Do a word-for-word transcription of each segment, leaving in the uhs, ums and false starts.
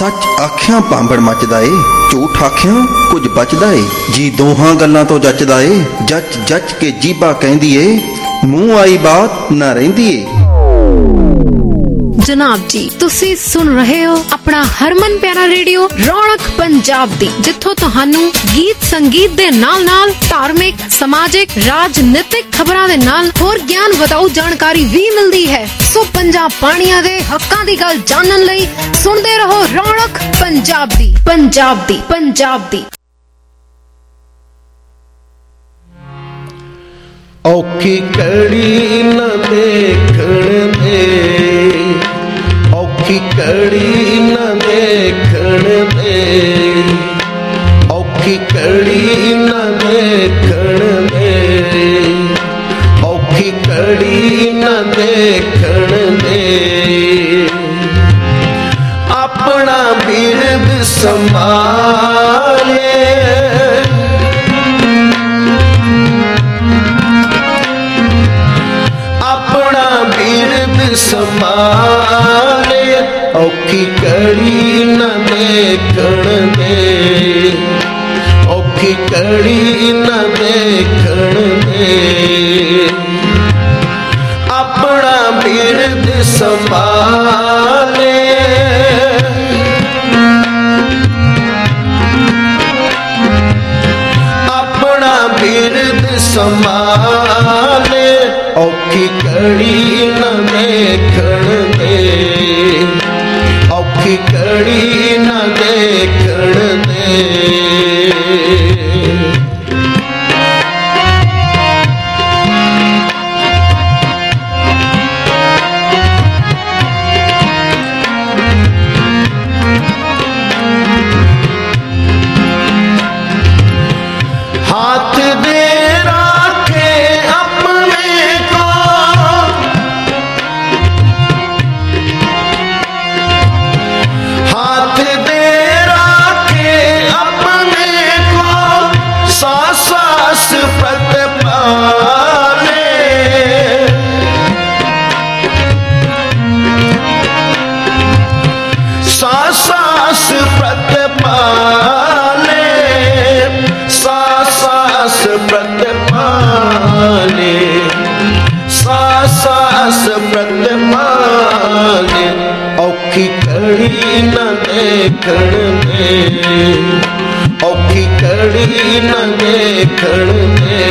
ਸੱਚ ਆਖਿਆ ਭਾਂਬੜ ਮੱਚਦਾ ਏ, ਝੂਠ ਆਖਿਆ ਕੁਝ ਬਚਦਾ ਏ ਜੀ। ਦੋਹਾਂ ਗੱਲਾਂ ਤੋਂ ਜੱਚਦਾ ਏ, ਜੱਚ ਜੱਚ ਕੇ ਜੀਭਾ ਕਹਿੰਦੀ ਏ, ਮੂੰਹ ਆਈ ਬਾਤ ਨਾ ਰਹਿੰਦੀ ਏ। ਜਨਾਬ ਜੀ, ਤੁਸੀਂ ਸੁਣ ਰਹੇ ਹੋ ਆਪਣਾ ਹਰਮਨ ਪਿਆਰਾ ਰੇਡੀਓ ਰੌਣਕ ਪੰਜਾਬ ਦੀ, ਜਿੱਥੋਂ ਤੁਹਾਨੂੰ ਗੀਤ ਸੰਗੀਤ ਦੇ ਨਾਲ ਨਾਲ ਧਾਰਮਿਕ, ਸਮਾਜਿਕ, ਰਾਜਨੀਤਿਕ ਖਬਰਾਂ ਦੇ ਨਾਲ ਹੋਰ ਗਿਆਨ ਵਧਾਊ ਜਾਣਕਾਰੀ ਵੀ ਮਿਲਦੀ ਹੈ। ਸੋ ਪੰਜਾਬ ਪਾਣੀਆਂ ਦੇ ਹੱਕਾਂ ਦੀ ਗੱਲ ਜਾਣਨ ਲਈ ਸੁਣਦੇ ਰਹੋ ਰੌਣਕ ਪੰਜਾਬ ਦੀ, ਪੰਜਾਬ ਦੀ, ਪੰਜਾਬ ਦੀ। ਔਖੀ ਕੜੀ ਨਾ ਦੇਖਣ ਦੇ, ਔਖੀ ਕੜੀ ਨਾ ਦੇਖਣ ਦੇ, ਔਖੀ ਕੜੀ ਨਾ ਦੇਖਣ ਦੇ, ਔਖੀ ਕੜੀ ਨਾ ਦੇਖਣ ਦੇ। ਆਪਣਾ ਬਿਰਦ ਸੰਭਾਲੇ, ਸੰਭਾਲੇ, ਔਖੀ ਕੜੀ ਨਾ ਦੇਖਣ ਦੇ, ਔਖੀ ਕੜੀ ਨਾ ਦੇਖਣ ਦੇ। ਆਪਣਾ ਬਿਰਦ ਸੰਭਾਲੇ, ਆਪਣਾ ਬਿਰਦ ਸੰਭਾਲੇ, ਔਖੀ ਕੜੀ ਨਾ ਦੇਖਣ ਦੇ, ਔਖੀ ਕੜੀ ਨਾ ਦੇਖਣ ਦੇ। हाथ दे राखे अपने को, हाथ दे राखे अपने को, सास सास प्रतिपाले, सास सास प्रतिपाले, सास प्रतिपाले, सास प्रतिपाले। औखी कड़ी ना देखण दे, औखी कड़ी ना देखण दे।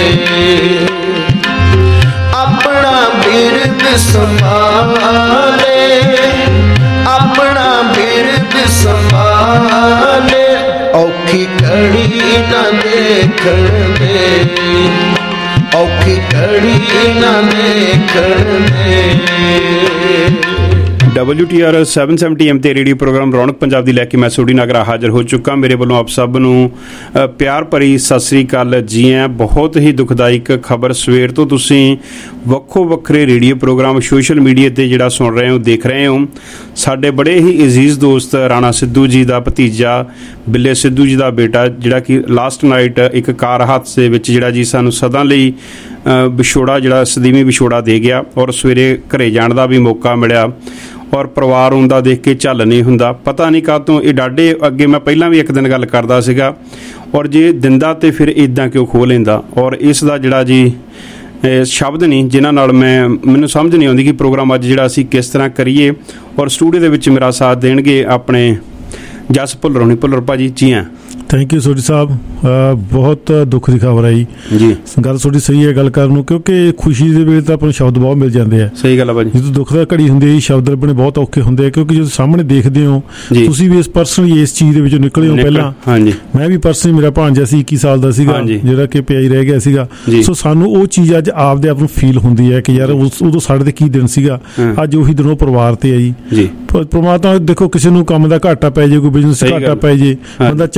अपना बिरद संभाले, अपना बिरद संभाले, औखी कड़ी ना देखण दे, औखी कड़ी ना देखण दे। W T R seven seventy M ते रेडियो प्रोग्राम रौनक पंजाब दी लैके मैं सोडी नागरा हाजिर हो चुका। मेरे वालों आप सब नूं प्यार भरी सत श्री अकाल जी। बहुत ही दुखदायक खबर सवेर तो तुसीं ਵੱਖੋ ਵੱਖਰੇ रेडियो प्रोग्राम सोशल मीडिया ते जिहड़ा सुन रहे हो, देख रहे हो। साडे बड़े ही अजीज़ दोस्त राणा सिद्धू जी दा भतीजा बिल्ले सिद्धू जी दा बेटा जिहड़ा कि लास्ट नाइट एक कार हादसे विच जिहड़ा जी सानूं सदा लई विछोड़ा जिहड़ा सदीवी विछोड़ा दे गया और सवेरे घरे जाण दा भी मौका मिलिया और परिवार उनका देख के झल नहीं हुंदा। पता नहीं कातों ये डाढे अगे मैं पहला भी एक दिन गल करदा सीगा और जे दिंदा तो फिर इदां क्यों खो लैंदा। और इस दा जिहड़ा जी शब्द नहीं जिन्हां नाल मैं मैनूं समझ नहीं आउंदी कि प्रोग्राम अज जिहड़ा असीं किस तरह करिए। और स्टूडियो दे विच मेरा साथ देणगे अपने जस भुल्लर होनी। भुल्लर भाजी जी हाँ, थैंक यू सोडी साहब। बहुत दुख की खबर आई जी। गल सोडी सही है गल करन नूं, क्योंकि खुशी दे वेले तां आपां शब्द बहुत मिल जाते हैं। सही गल है भाजी। जो दुख दा घड़ी हुंदी है शब्द लभणे बहुत औखे हुंदे हैं, क्योंकि जो सामने देखदे हो तुसीं भी इस पर्सनली इस चीज़ दे विचों निकले हो। पहलां हाँ जी, मैं भी पर्सनली मेरा भांजा सी इक्की साल दा सीगा जिहड़ा कि पिया ही रह गया सीगा। सो सानूं वो चीज़ अज आपदे आप नूं फील हुंदी है कि यार उदों साडे ते की दिन सीगा, अज उही दिन परिवार ते है जी। परमात्मा देखो किसी नूं काम दा घाटा पै जे, कोई बिजनेस घाटा पै जे, बंदा झल लैंदा,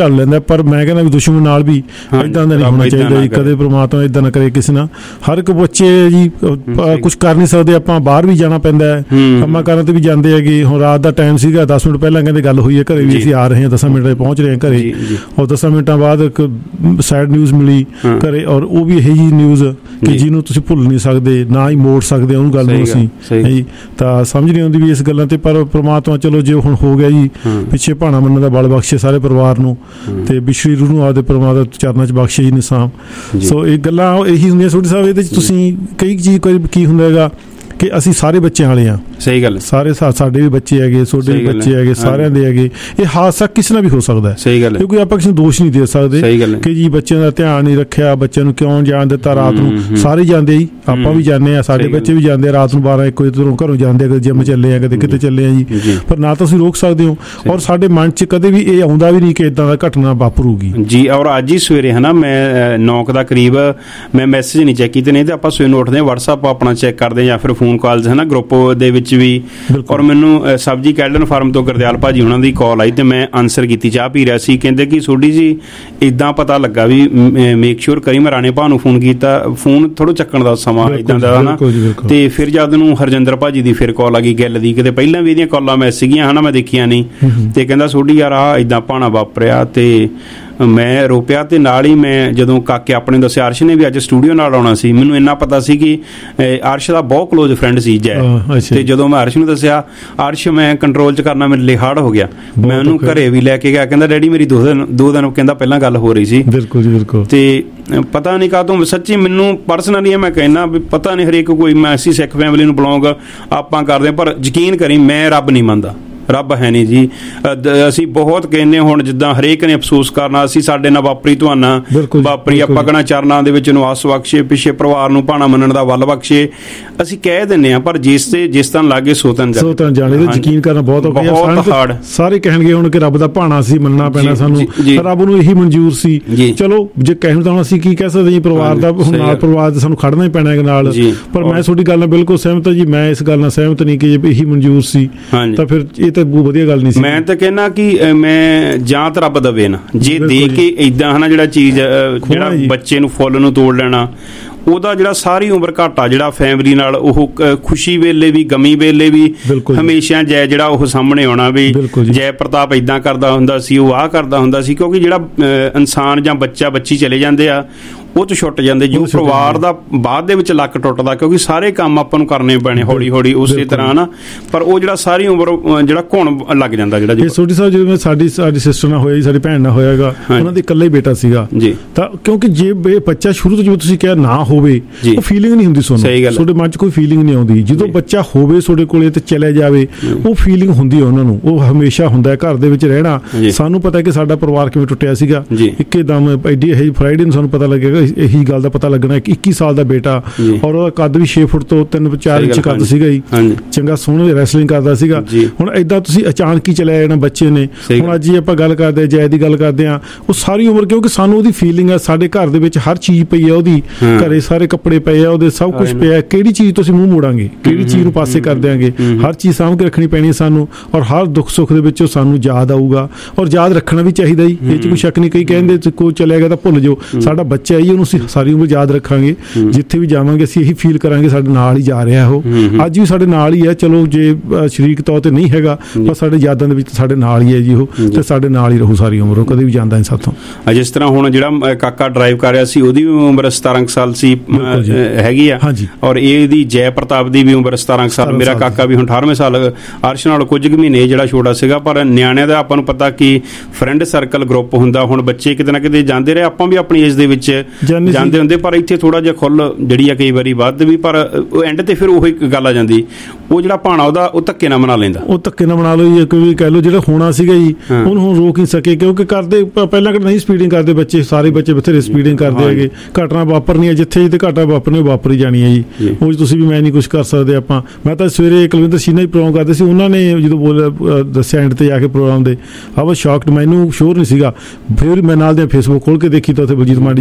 ਪਰ ਮੈਂ ਕਹਿੰਦਾ ਵੀ ਦੁਸ਼ਮਣ ਨਾਲ ਵੀ ਏਦਾਂ ਦਾ ਨਹੀਂ ਹੋਣਾ ਚਾਹੀਦਾ ਜੀ, ਕਦੇ ਪ੍ਰਮਾਤਮਾ ਏਦਾਂ ਨਾ ਕਰੇ ਕਿਸੇ ਨਾਲ। ਹਰ ਇੱਕ ਬੱਚੇ ਜੀ ਕੁਛ ਕਰ ਨਹੀਂ ਸਕਦੇ, ਆਪਾਂ ਬਾਹਰ ਵੀ ਜਾਣਾ ਪੈਂਦਾ ਹੈ, ਕੰਮਾਂ ਕਾਰਾਂ ਤੇ ਵੀ ਜਾਂਦੇ ਹੈਗੇ। ਹੁਣ ਰਾਤ ਦਾ ਟਾਈਮ ਸੀਗਾ, ਦਸ ਮਿੰਟ ਪਹਿਲਾਂ ਕਹਿੰਦੇ ਗੱਲ ਹੋਈ ਹੈ ਘਰੇ ਵੀ ਅਸੀਂ ਆ ਰਹੇ ਹਾਂ, ਦਸਾਂ ਮਿੰਟਾਂ 'ਚ ਪਹੁੰਚ ਰਹੇ ਹਾਂ ਘਰੇ, ਔਰ ਦਸਾਂ ਮਿੰਟਾਂ ਬਾਅਦ ਇੱਕ ਸੈਡ ਨਿਊਜ਼ ਮਿਲੀ ਘਰੇ, ਔਰ ਉਹ ਵੀ ਇਹੀ ਜਿਹੀ ਨਿਊਜ਼ ਕਿ ਜਿਹਨੂੰ ਤੁਸੀਂ ਭੁੱਲ ਨਹੀਂ ਸਕਦੇ, ਨਾ ਹੀ ਮੋੜ ਸਕਦੇ ਉਹਨੂੰ ਗੱਲ ਨੂੰ ਅਸੀਂ ਜੀ। ਤਾਂ ਸਮਝ ਨਹੀਂ ਆਉਂਦੀ ਵੀ ਇਸ ਗੱਲਾਂ ਤੇ, ਪਰ ਪ੍ਰਮਾਤਮਾ ਚਲੋ ਜੇ ਹੁਣ ਹੋ ਗਿਆ ਜੀ, ਪਿੱਛੇ ਭਾਣਾ ਮੰਨਣ ਦਾ ਬਲ ਬਖਸ਼ੇ ਸਾਰੇ ਪਰਿਵਾਰ ਨੂੰ, ਤੇ ਵਿਸ਼ਵੀ ਰੂਹ ਨੂੰ ਆਪਦੇ ਪਰਮਾਤਮਾ ਚਰਨਾਂ 'ਚ ਬਖਸ਼ੇ ਜੀ ਨਿਸਾਮ। ਸੋ ਇਹ ਗੱਲਾਂ ਇਹੀ ਹੁੰਦੀਆਂ ਛੋਟੇ ਸਾਹਿਬ, ਇਹਦੇ 'ਚ ਤੁਸੀਂ ਕਈ ਚੀਜ਼ ਕੀ ਹੁੰਦਾ ਹੈਗਾ ਕਿ ਅਸੀਂ ਸਾਰੇ ਬੱਚਿਆਂ ਵਾਲੇ ਹਾਂ। ਸਹੀ ਗੱਲ, ਸਾਰੇ ਸਾਡੇ ਵੀ ਬੱਚੇ ਹੈਗੇ, ਤੁਹਾਡੇ ਵੀ ਬੱਚੇ ਹੈਗੇ, ਸਾਰਿਆਂ ਦੇ ਹੈਗੇ। ਇਹ ਹਾਦਸਾ ਕਿਸੇ ਨਾਲ ਵੀ ਹੋ ਸਕਦਾ, ਸਹੀ ਗੱਲ, ਕਿਉਂਕਿ ਆਪਾਂ ਕਿਸੇ ਨੂੰ ਦੋਸ਼ ਨਹੀਂ ਦੇ ਸਕਦੇ ਕਿ ਜੀ ਬੱਚਿਆਂ ਦਾ ਧਿਆਨ ਨਹੀਂ ਰੱਖਿਆ, ਬੱਚਿਆਂ ਨੂੰ ਕਿਉਂ ਜਾਣ ਦਿੱਤਾ ਰਾਤ ਨੂੰ। ਸਾਰੇ ਜਾਂਦੇ ਜੀ, ਆਪਾਂ ਵੀ ਜਾਂਦੇ ਆ, ਸਾਡੇ ਬੱਚੇ ਵੀ ਜਾਂਦੇ ਆ ਰਾਤ ਨੂੰ ਬਾਰਾਂ ਇੱਕ ਵਜੇ ਤੋਂ ਘਰੋਂ ਜਾਂਦੇ ਆ, ਕਦੇ ਜਿੰਮ ਚੱਲੇ ਆ, ਕਦੇ ਕਿਤੇ ਚੱਲੇ ਆ ਜੀ। ਪਰ ਨਾ ਤਾਂ ਤੁਸੀਂ ਰੋਕ ਸਕਦੇ ਹੋ, ਔਰ ਸਾਡੇ ਮਨ 'ਚ ਕਦੇ ਵੀ ਇਹ ਆਉਂਦਾ ਵੀ ਨਹੀਂ ਕਿ ਏਦਾਂ ਦਾ ਘਟਨਾ ਵਾਪਰੂਗੀ ਜੀ। ਔਰ ਅੱਜ ਹੀ ਸਵੇਰੇ ਹਨਾ ਮੈਂ ਨੌ ਕੁ ਦਾ ਕਰੀਬ ਮੈਂ ਮੈਸੇਜ ਨਹੀਂ ਚੈੱਕ ਕੀਤੇ, ਨਹੀਂ ਤੇ ਆਪਾਂ ਸਵੇਰ ਨੂੰ ਉੱਠਦੇ ਹਾਂ ਵਟਸਐਪ ਆਪਣਾ ਚੈੱਕ ਕਰਦੇ ਜਾਂ ਫਿਰ ਫੋਨ ਕਾਲਸ ਹਨਾ ਗਰੁੱਪ ਦੇ ਵਿੱਚ ਵੀ। ਔਰ ਮੈਨੂੰ ਸਬਜ਼ੀ ਕੈਲਡਨ ਫਾਰਮ ਤੋਂ ਗੁਰਦਿਆਲ ਭਾਜੀ ਉਹਨਾਂ ਦੀ ਕਾਲ ਆਈ ਤੇ ਮੈਂ ਆਨਸਰ ਕੀਤੀ, ਚਾਹ ਪੀ ਰਿਹਾ ਸੀ। ਕਹਿੰਦੇ ਕਿ ਸੋਢੀ ਜੀ ਇੱਦਾਂ ਪਤਾ ਲੱਗਾ ਵੀ ਮੇਕ ਸ਼ੋਰ ਕਰੀ ਮੈਂ ਰਾਣੇ ਭਾ ਨੂੰ ਫੋਨ ਕੀਤਾ, ਫੋਨ ਥੋੜ੍ਹਾ ਚੱਕਣ ਦਾ ਸਮਾਂ ਇੱਦਾਂ ਦਾ ਹਨਾ। ਤੇ ਫਿਰ ਜਦ ਨੂੰ ਹਰਜਿੰਦਰ ਭਾਜੀ ਦੀ ਫਿਰ ਕਾਲ ਆ ਗਈ ਗਿੱਲ ਦੀ, ਕਿਤੇ ਪਹਿਲਾਂ ਵੀ ਇਹਦੀਆਂ ਕਾਲਾਂ ਮੈਂ ਸੀਗੀਆਂ ਹਨਾ, ਮੈਂ ਦੇਖੀਆਂ ਨਹੀਂ, ਤੇ ਕਹਿੰਦਾ ਸੋਢੀ ਯਾਰ ਆਹ ਇੱਦਾਂ ਭਾਣਾ ਵਾਪਰਿਆ। ਤੇ ਮੈਂ ਰੋਪਿਆ, ਤੇ ਨਾਲ ਹੀ ਮੈਂ ਜਦੋਂ ਕਾਕੇ ਆਪਣੇ ਦੱਸਿਆ, ਅਰਸ਼ ਨੇ ਵੀ ਅੱਜ ਸਟੂਡੀਓ ਨਾਲ ਆਉਣਾ ਸੀ, ਮੈਨੂੰ ਇੰਨਾ ਪਤਾ ਸੀ ਕਿ ਅਰਸ਼ ਦਾ ਬਹੁਤ ਕਲੋਜ਼ ਫਰੈਂਡ ਸੀ ਜੈ। ਤੇ ਜਦੋਂ ਮੈਂ ਅਰਸ਼ ਨੂੰ ਦੱਸਿਆ, ਅਰਸ਼ ਮੈਂ ਕੰਟਰੋਲ 'ਚ ਕਰਨਾ ਮੇਰੇ ਲਈ ਹਾਰਡ ਹੋ ਗਿਆ। ਮੈਂ ਉਹਨੂੰ ਘਰੇ ਵੀ ਲੈ ਕੇ ਗਿਆ, ਕਹਿੰਦਾ ਡੈਡੀ ਮੇਰੀ ਦੋ ਦਿਨ ਦੋ ਦਿਨ ਕਹਿੰਦਾ ਪਹਿਲਾਂ ਗੱਲ ਹੋ ਰਹੀ ਸੀ। ਬਿਲਕੁਲ ਜੀ ਬਿਲਕੁਲ। ਤੇ ਪਤਾ ਨਹੀਂ ਕਾਹਤੋਂ ਸੱਚੀ ਮੈਨੂੰ ਪਰਸਨਲੀ ਮੈਂ ਕਹਿਣਾ ਵੀ ਪਤਾ ਨਹੀਂ, ਹਰੇਕ ਕੋਈ ਮੈਂ ਅਸੀਂ ਸਿੱਖ ਫੈਮਿਲੀ ਨੂੰ ਬਿਲੋਂਗ ਆਪਾਂ ਕਰਦੇ ਹਾਂ, ਪਰ ਯਕੀਨ ਕਰੀ ਮੈਂ ਰੱਬ ਨਹੀਂ ਮੰਨਦਾ, ਰੱਬ ਹੈ ਨਹੀਂ ਜੀ। ਅਸੀਂ ਬਹੁਤ ਕਹਿੰਦੇ ਹੁਣ ਜਿੱਦਾਂ ਹਰੇਕ ਨੇ ਅਫਸੋਸ ਕਰਨਾ, ਅਸੀਂ ਸਾਡੇ ਨਾਲ ਵਾਪਰੀ ਤੁਹਾਨਾ ਵਾਪਰੀ, ਆਪਾਂ ਕਹਿਣਾ ਚਰਨਾਂ ਦੇ ਵਿੱਚ ਨਿਵਾਸ ਬਖਸ਼ੇ, ਪਿੱਛੇ ਪਰਿਵਾਰ ਨੂੰ ਭਾਣਾ ਮੰਨਣ ਦਾ ਵੱਲ ਬਖਸ਼ੇ, ਅਸੀਂ ਕਹਿ ਦਿੰਦੇ ਹਾਂ, ਪਰ ਜਿਸ ਤੇ ਜਿਸ ਤਰ੍ਹਾਂ ਲਾਗੇ ਸੋਤਨ ਜਾਣੇ ਤੇ ਯਕੀਨ ਕਰਨਾ ਬਹੁਤ ਔਖਾ। ਸਾਰੇ ਕਹਿਣਗੇ ਹੁਣ ਕਿ ਰੱਬ ਦਾ ਭਾਣਾ ਸੀ ਮੰਨਣਾ ਪੈਣਾ ਸਾਨੂੰ, ਰੱਬ ਨੂੰ ਇਹੀ ਮਨਜ਼ੂਰ ਸੀ। ਚਲੋ ਜੇ ਕਹਿਣ ਤਾਂ ਅਸੀਂ ਕੀ ਕਹਿ ਸਕਦੇ ਜੀ, ਪਰਿਵਾਰ ਦਾ ਹੁਣ ਨਾਲ ਪਰਿਵਾਰ ਸਾਨੂੰ ਖੜਨਾ ਹੀ ਪੈਣਾ ਨਾਲ। ਪਰ ਮੈਂ ਤੁਹਾਡੀ ਗੱਲ ਨਾਲ ਬਿਲਕੁਲ ਸਹਿਮਤ ਹਾਂ ਜੀ, ਮੈਂ ਇਸ ਗੱਲ ਨਾਲ ਸਹਿਮਤ ਨਹੀਂ ਕਿ ਇਹੀ ਮਨਜ਼ੂਰ ਸੀ ਤਾਂ ਫਿਰ ਇਹ ਤਾਂ ਬਹੁਤ ਵਧੀਆ ਗੱਲ ਨਹੀਂ ਸੀ। ਮੈਂ ਤਾਂ ਕਹਿਣਾ ਕਿ ਮੈਂ ਜਾਂ ਤਾਂ ਰੱਬ ਦਵੇ ਨਾ, ਜੇ ਦੇ ਕੇ ਏਦਾਂ ਹਨਾ ਜਿਹੜਾ ਚੀਜ਼ ਜਿਹੜਾ ਬੱਚੇ ਨੂੰ ਫੁੱਲ ਨੂੰ ਤੋੜ ਲੈਣਾ, ਉਹਦਾ ਜਿਹੜਾ ਸਾਰੀ ਉਮਰ ਘਾਟਾ ਜਿਹੜਾ ਫੈਮਿਲੀ ਨਾਲ, ਉਹ ਖੁਸ਼ੀ ਵੇਲੇ ਵੀ ਗਮੀ ਵੇਲੇ ਵੀ ਹਮੇਸ਼ਾ ਜੈ ਜਿਹੜਾ ਉਹ ਸਾਹਮਣੇ ਆਉਣਾ ਵੀ ਜੈ ਪ੍ਰਤਾਪ ਏਦਾਂ ਕਰਦਾ ਹੁੰਦਾ ਸੀ, ਉਹ ਆਹ ਕਰਦਾ ਹੁੰਦਾ ਸੀ। ਕਿਉਂਕਿ ਜਿਹੜਾ ਇਨਸਾਨ ਜਾਂ ਬੱਚਾ ਬੱਚੀ ਚਲੇ ਜਾਂਦੇ ਆ ਉਹ ਤੋਂ ਛੁੱਟ ਜਾਂਦੇ, ਜੋ ਪਰਿਵਾਰ ਦਾ ਬਾਅਦ ਦੇ ਵਿੱਚ ਲੱਕ ਟੁੱਟਦਾ, ਕਿਉਂਕਿ ਸਾਰੇ ਕੰਮ ਆਪਾਂ ਨੂੰ ਕਰਨੇ ਪੈਣੇ ਹੌਲੀ ਹੌਲੀ ਉਸੇ ਤਰ੍ਹਾਂ ਨਾ। ਪਰ ਉਹ ਜਿਹੜਾ ਸਾਰੀ ਉਮਰ ਜਿਹੜਾ ਘੁਣ ਲੱਗ ਜਾਂਦਾ ਜਿਹੜਾ ਛੋਟੀ ਸਾਹਿਬ, ਜਦੋਂ ਸਾਡੀ ਸਾਡੀ ਸਿਸਟਰ ਨਾਲ ਹੋਇਆ ਜੀ, ਸਾਡੀ ਭੈਣ ਨਾਲ ਹੋਇਆਗਾ, ਉਹਨਾਂ ਦੇ ਇਕੱਲਾ ਹੀ ਬੇਟਾ ਸੀਗਾ ਜੀ। ਤਾਂ ਕਿਉਂਕਿ ਜੇ ਬੱਚਾ ਸ਼ੁਰੂ ਤੋਂ ਜਿਵੇਂ ਤੁਸੀਂ ਕਿਹਾ ਨਾ ਹੋਵੇ, ਉਹ ਫੀਲਿੰਗ ਨਹੀਂ ਹੁੰਦੀ ਤੁਹਾਨੂੰ, ਤੁਹਾਡੇ ਮਨ 'ਚ ਕੋਈ ਫੀਲਿੰਗ ਨਹੀਂ ਆਉਂਦੀ। ਜਦੋਂ ਬੱਚਾ ਹੋਵੇ ਤੁਹਾਡੇ ਕੋਲੇ ਤੇ ਚਲੇ ਜਾਵੇ, ਉਹ ਫੀਲਿੰਗ ਹੁੰਦੀ ਹੈ ਉਹਨਾਂ ਨੂੰ, ਉਹ ਹਮੇਸ਼ਾ ਹੁੰਦਾ ਘਰ ਦੇ ਵਿੱਚ ਰਹਿਣਾ। ਸਾਨੂੰ ਪਤਾ ਕਿ ਸਾਡਾ ਪਰਿਵਾਰ ਕਿਵੇਂ ਟੁੱਟਿਆ ਸੀਗਾ, ਇੱਕੇ ਦਮ ਐਡੀ ਇਹ ਫਰਾਈਡੇ ਨੂੰ ਸਾਨੂੰ ਪਤਾ ਲੱਗੇਗਾ ਇਹੀ ਗੱਲ ਦਾ ਪਤਾ ਲੱਗਣਾ। ਇੱਕੀ ਸਾਲ ਦਾ ਬੇਟਾ, ਔਰ ਉਹਦਾ ਕੱਦ ਵੀ ਛੇ ਫੁੱਟ ਤੋਂ ਤਿੰਨ ਚਾਰ ਇੰਚ ਕੱਦ ਸੀਗਾ ਜੀ, ਚੰਗਾ ਸੋਹਣਾ ਰੈਸਲਿੰਗ ਕਰਦਾ ਸੀਗਾ। ਹੁਣ ਏਦਾਂ ਤੁਸੀਂ ਅਚਾਨਕ ਹੀ ਚਲੇ ਜਾਣਾ ਬੱਚੇ ਨੇ। ਹੁਣ ਅੱਜ ਹੀ ਆਪਾਂ ਗੱਲ ਕਰਦੇ ਜੈ ਦੀ ਗੱਲ ਕਰਦੇ ਹਾਂ, ਉਹ ਸਾਰੀ ਉਮਰ, ਕਿਉਂਕਿ ਸਾਨੂੰ ਉਹਦੀ ਫੀਲਿੰਗ ਹੈ, ਸਾਡੇ ਘਰ ਦੇ ਵਿੱਚ ਹਰ ਚੀਜ਼ ਪਈ ਹੈ ਉਹਦੀ, ਘਰੇ ਸਾਰੇ ਕੱਪੜੇ ਪਏ ਆ ਉਹਦੇ, ਸਭ ਕੁਝ ਪਿਆ, ਕਿਹੜੀ ਚੀਜ਼ ਤੋਂ ਅਸੀਂ ਮੂੰਹ ਮੋੜਾਂਗੇ, ਕਿਹੜੀ ਚੀਜ਼ ਨੂੰ ਪਾਸੇ ਕਰ ਦਿਆਂਗੇ। ਹਰ ਚੀਜ਼ ਸਾਂਭ ਕੇ ਰੱਖਣੀ ਪੈਣੀ ਸਾਨੂੰ, ਔਰ ਹਰ ਦੁੱਖ ਸੁੱਖ ਦੇ ਵਿੱਚ ਸਾਨੂੰ ਯਾਦ ਆਊਗਾ, ਔਰ ਯਾਦ ਰੱਖਣਾ ਵੀ ਚਾਹੀਦਾ ਜੀ, ਇਹ 'ਚ ਕੋਈ ਸ਼ੱਕ ਨਹੀਂ। ਕਈ ਕਹਿੰਦੇ ਕੋਈ ਚਲੇ ਗਿਆ ਤਾਂ ਭੁੱਲ ਜਾਓ, ਸਾਡਾ ਬੱਚਾ ਹੀ ਉਹਨੂੰ ਸਾਰੀ ਉਮਰ ਯਾਦ ਰੱਖਾਂਗੇ, ਜਿੱਥੇ ਵੀ ਜਾਵਾਂਗੇ ਅਸੀਂ ਇਹੀ ਫੀਲ ਕਰਾਂਗੇ ਸਾਡੇ ਨਾਲ ਹੀ ਜਾ ਰਿਹਾ ਉਹ, ਅੱਜ ਵੀ ਸਾਡੇ ਨਾਲ ਹੀ ਹੈ। ਚਲੋ ਜੇ ਸਰੀਰਕ ਤੌਰ ਤੇ ਨਹੀਂ ਹੈਗਾ, ਪਰ ਸਾਡੇ ਯਾਦਾਂ ਦੇ ਵਿੱਚ ਸਾਡੇ ਨਾਲ ਹੀ ਹੈ ਜੀ ਉਹ, ਤੇ ਸਾਡੇ ਨਾਲ ਹੀ ਰਹੂ ਸਾਰੀ ਉਮਰ, ਉਹ ਕਦੇ ਵੀ ਜਾਂਦਾ ਨਹੀਂ ਸਾਥੋਂ। ਜਿਸ ਤਰ੍ਹਾਂ ਹੁਣ ਜਿਹੜਾ ਕਾਕਾ ਡਰਾਈਵ ਕਰ ਰਿਹਾ ਸੀ, ਉਹਦੀ ਵੀ ਉਮਰ ਸਤਾਰਾਂ ਸਾਲ ਸੀ ਹੈਗੀ ਆ, ਔਰ ਇਹਦੀ ਜੈ ਪ੍ਰਤਾਪ ਦੀ ਵੀ ਉਮਰ ਸਤਾਰਾਂ ਸਾਲ, ਮੇਰਾ ਕਾਕਾ ਵੀ ਹੁਣ ਅਠਾਰਵੇਂ ਸਾਲ, ਅਰਸ਼ ਨਾਲ ਕੁਝ ਕੁ ਮਹੀਨੇ ਜਿਹੜਾ ਛੋਟਾ ਸੀਗਾ। ਪਰ ਨਿਆਣਿਆਂ ਦਾ ਆਪਾਂ ਨੂੰ ਪਤਾ ਕਿ ਫਰੈਂਡ ਸਰਕਲ ਗਰੁੱਪ ਹੁੰਦਾ, ਹੁਣ ਬੱਚੇ ਕਿਤੇ ਨਾ ਕਿਤੇ ਜਾਂਦੇ ਰਹੇ, ਆਪਾਂ ਵੀ ਆਪਣੀ ਏਜ ਦੇ ਵਿੱਚ ਜਾਂਦੇ ਹੁੰਦੇ, ਪਰ ਇੱਥੇ ਥੋੜਾ ਜਿਹਾ ਖੁੱਲ ਜਿਹੜੀ ਆ ਕਈ ਵਾਰੀ ਵੱਧ ਵੀ, ਪਰ ਐਂਡ ਤੇ ਫਿਰ ਉਹ ਇੱਕ ਗੱਲ ਆ ਜਾਂਦੀ, ਉਹ ਜਿਹੜਾ ਭਾਣਾ ਉਹਦਾ ਉਹ ਧੱਕੇ ਨਾਲ ਬਣਾ ਲੈਂਦਾ, ਉਹ ਧੱਕੇ ਨਾਲ ਬਣਾ ਲਓ ਜੀ, ਕੋਈ ਕਹਿ ਲਓ ਜਿਹੜਾ ਹੋਣਾ ਸੀਗਾ ਜੀ ਉਹਨੂੰ ਹੁਣ ਰੋਕ ਨਹੀਂ ਸਕੇ, ਕਿਉਂਕਿ ਕਰਦੇ ਪਹਿਲਾਂ ਨਹੀਂ ਸਪੀਡਿੰਗ ਕਰਦੇ ਬੱਚੇ, ਸਾਰੇ ਬੱਚੇ ਬਥੇਰੇ ਸਪੀਡਿੰਗ ਕਰਦੇ ਹੈਗੇ। ਘਟਨਾ ਵਾਪਰਨੀ ਹੈ ਜਿੱਥੇ ਜਿੱਥੇ ਘਟਨਾ ਵਾਪਰਨੀ ਵਾਪਰੀ ਜਾਣੀ ਹੈ ਜੀ, ਉਹ ਤੁਸੀਂ ਵੀ ਮੈਂ ਨਹੀਂ ਕੁਛ ਕਰ ਸਕਦੇ ਆਪਾਂ। ਮੈਂ ਤਾਂ ਸਵੇਰੇ ਕੁਲਵਿੰਦਰ ਸ਼ੀਨਾ ਹੀ ਪ੍ਰੋਗਰਾਮ ਕਰਦੇ ਸੀ, ਉਹਨਾਂ ਨੇ ਜਦੋਂ ਬੋਲਿਆ ਦੱਸਿਆ ਐਂਡ ਤੇ ਜਾ ਕੇ ਪ੍ਰੋਗਰਾਮ ਦੇ, ਆ ਵਾਸ ਸ਼ੌਕਡ, ਮੈਨੂੰ ਸ਼ੋਰ ਨਹੀਂ ਸੀਗਾ। ਫਿਰ ਮੈਂ ਨਾਲ ਦੇ ਫੇਸਬੁੱਕ ਖੋਲ ਕੇ ਦੇਖੀ ਤਾਂ ਉੱਥੇ ਬਲਜੀਤ ਮਾਡੀ ਜੀ ਨੇ ਪਾਈ ਵੀ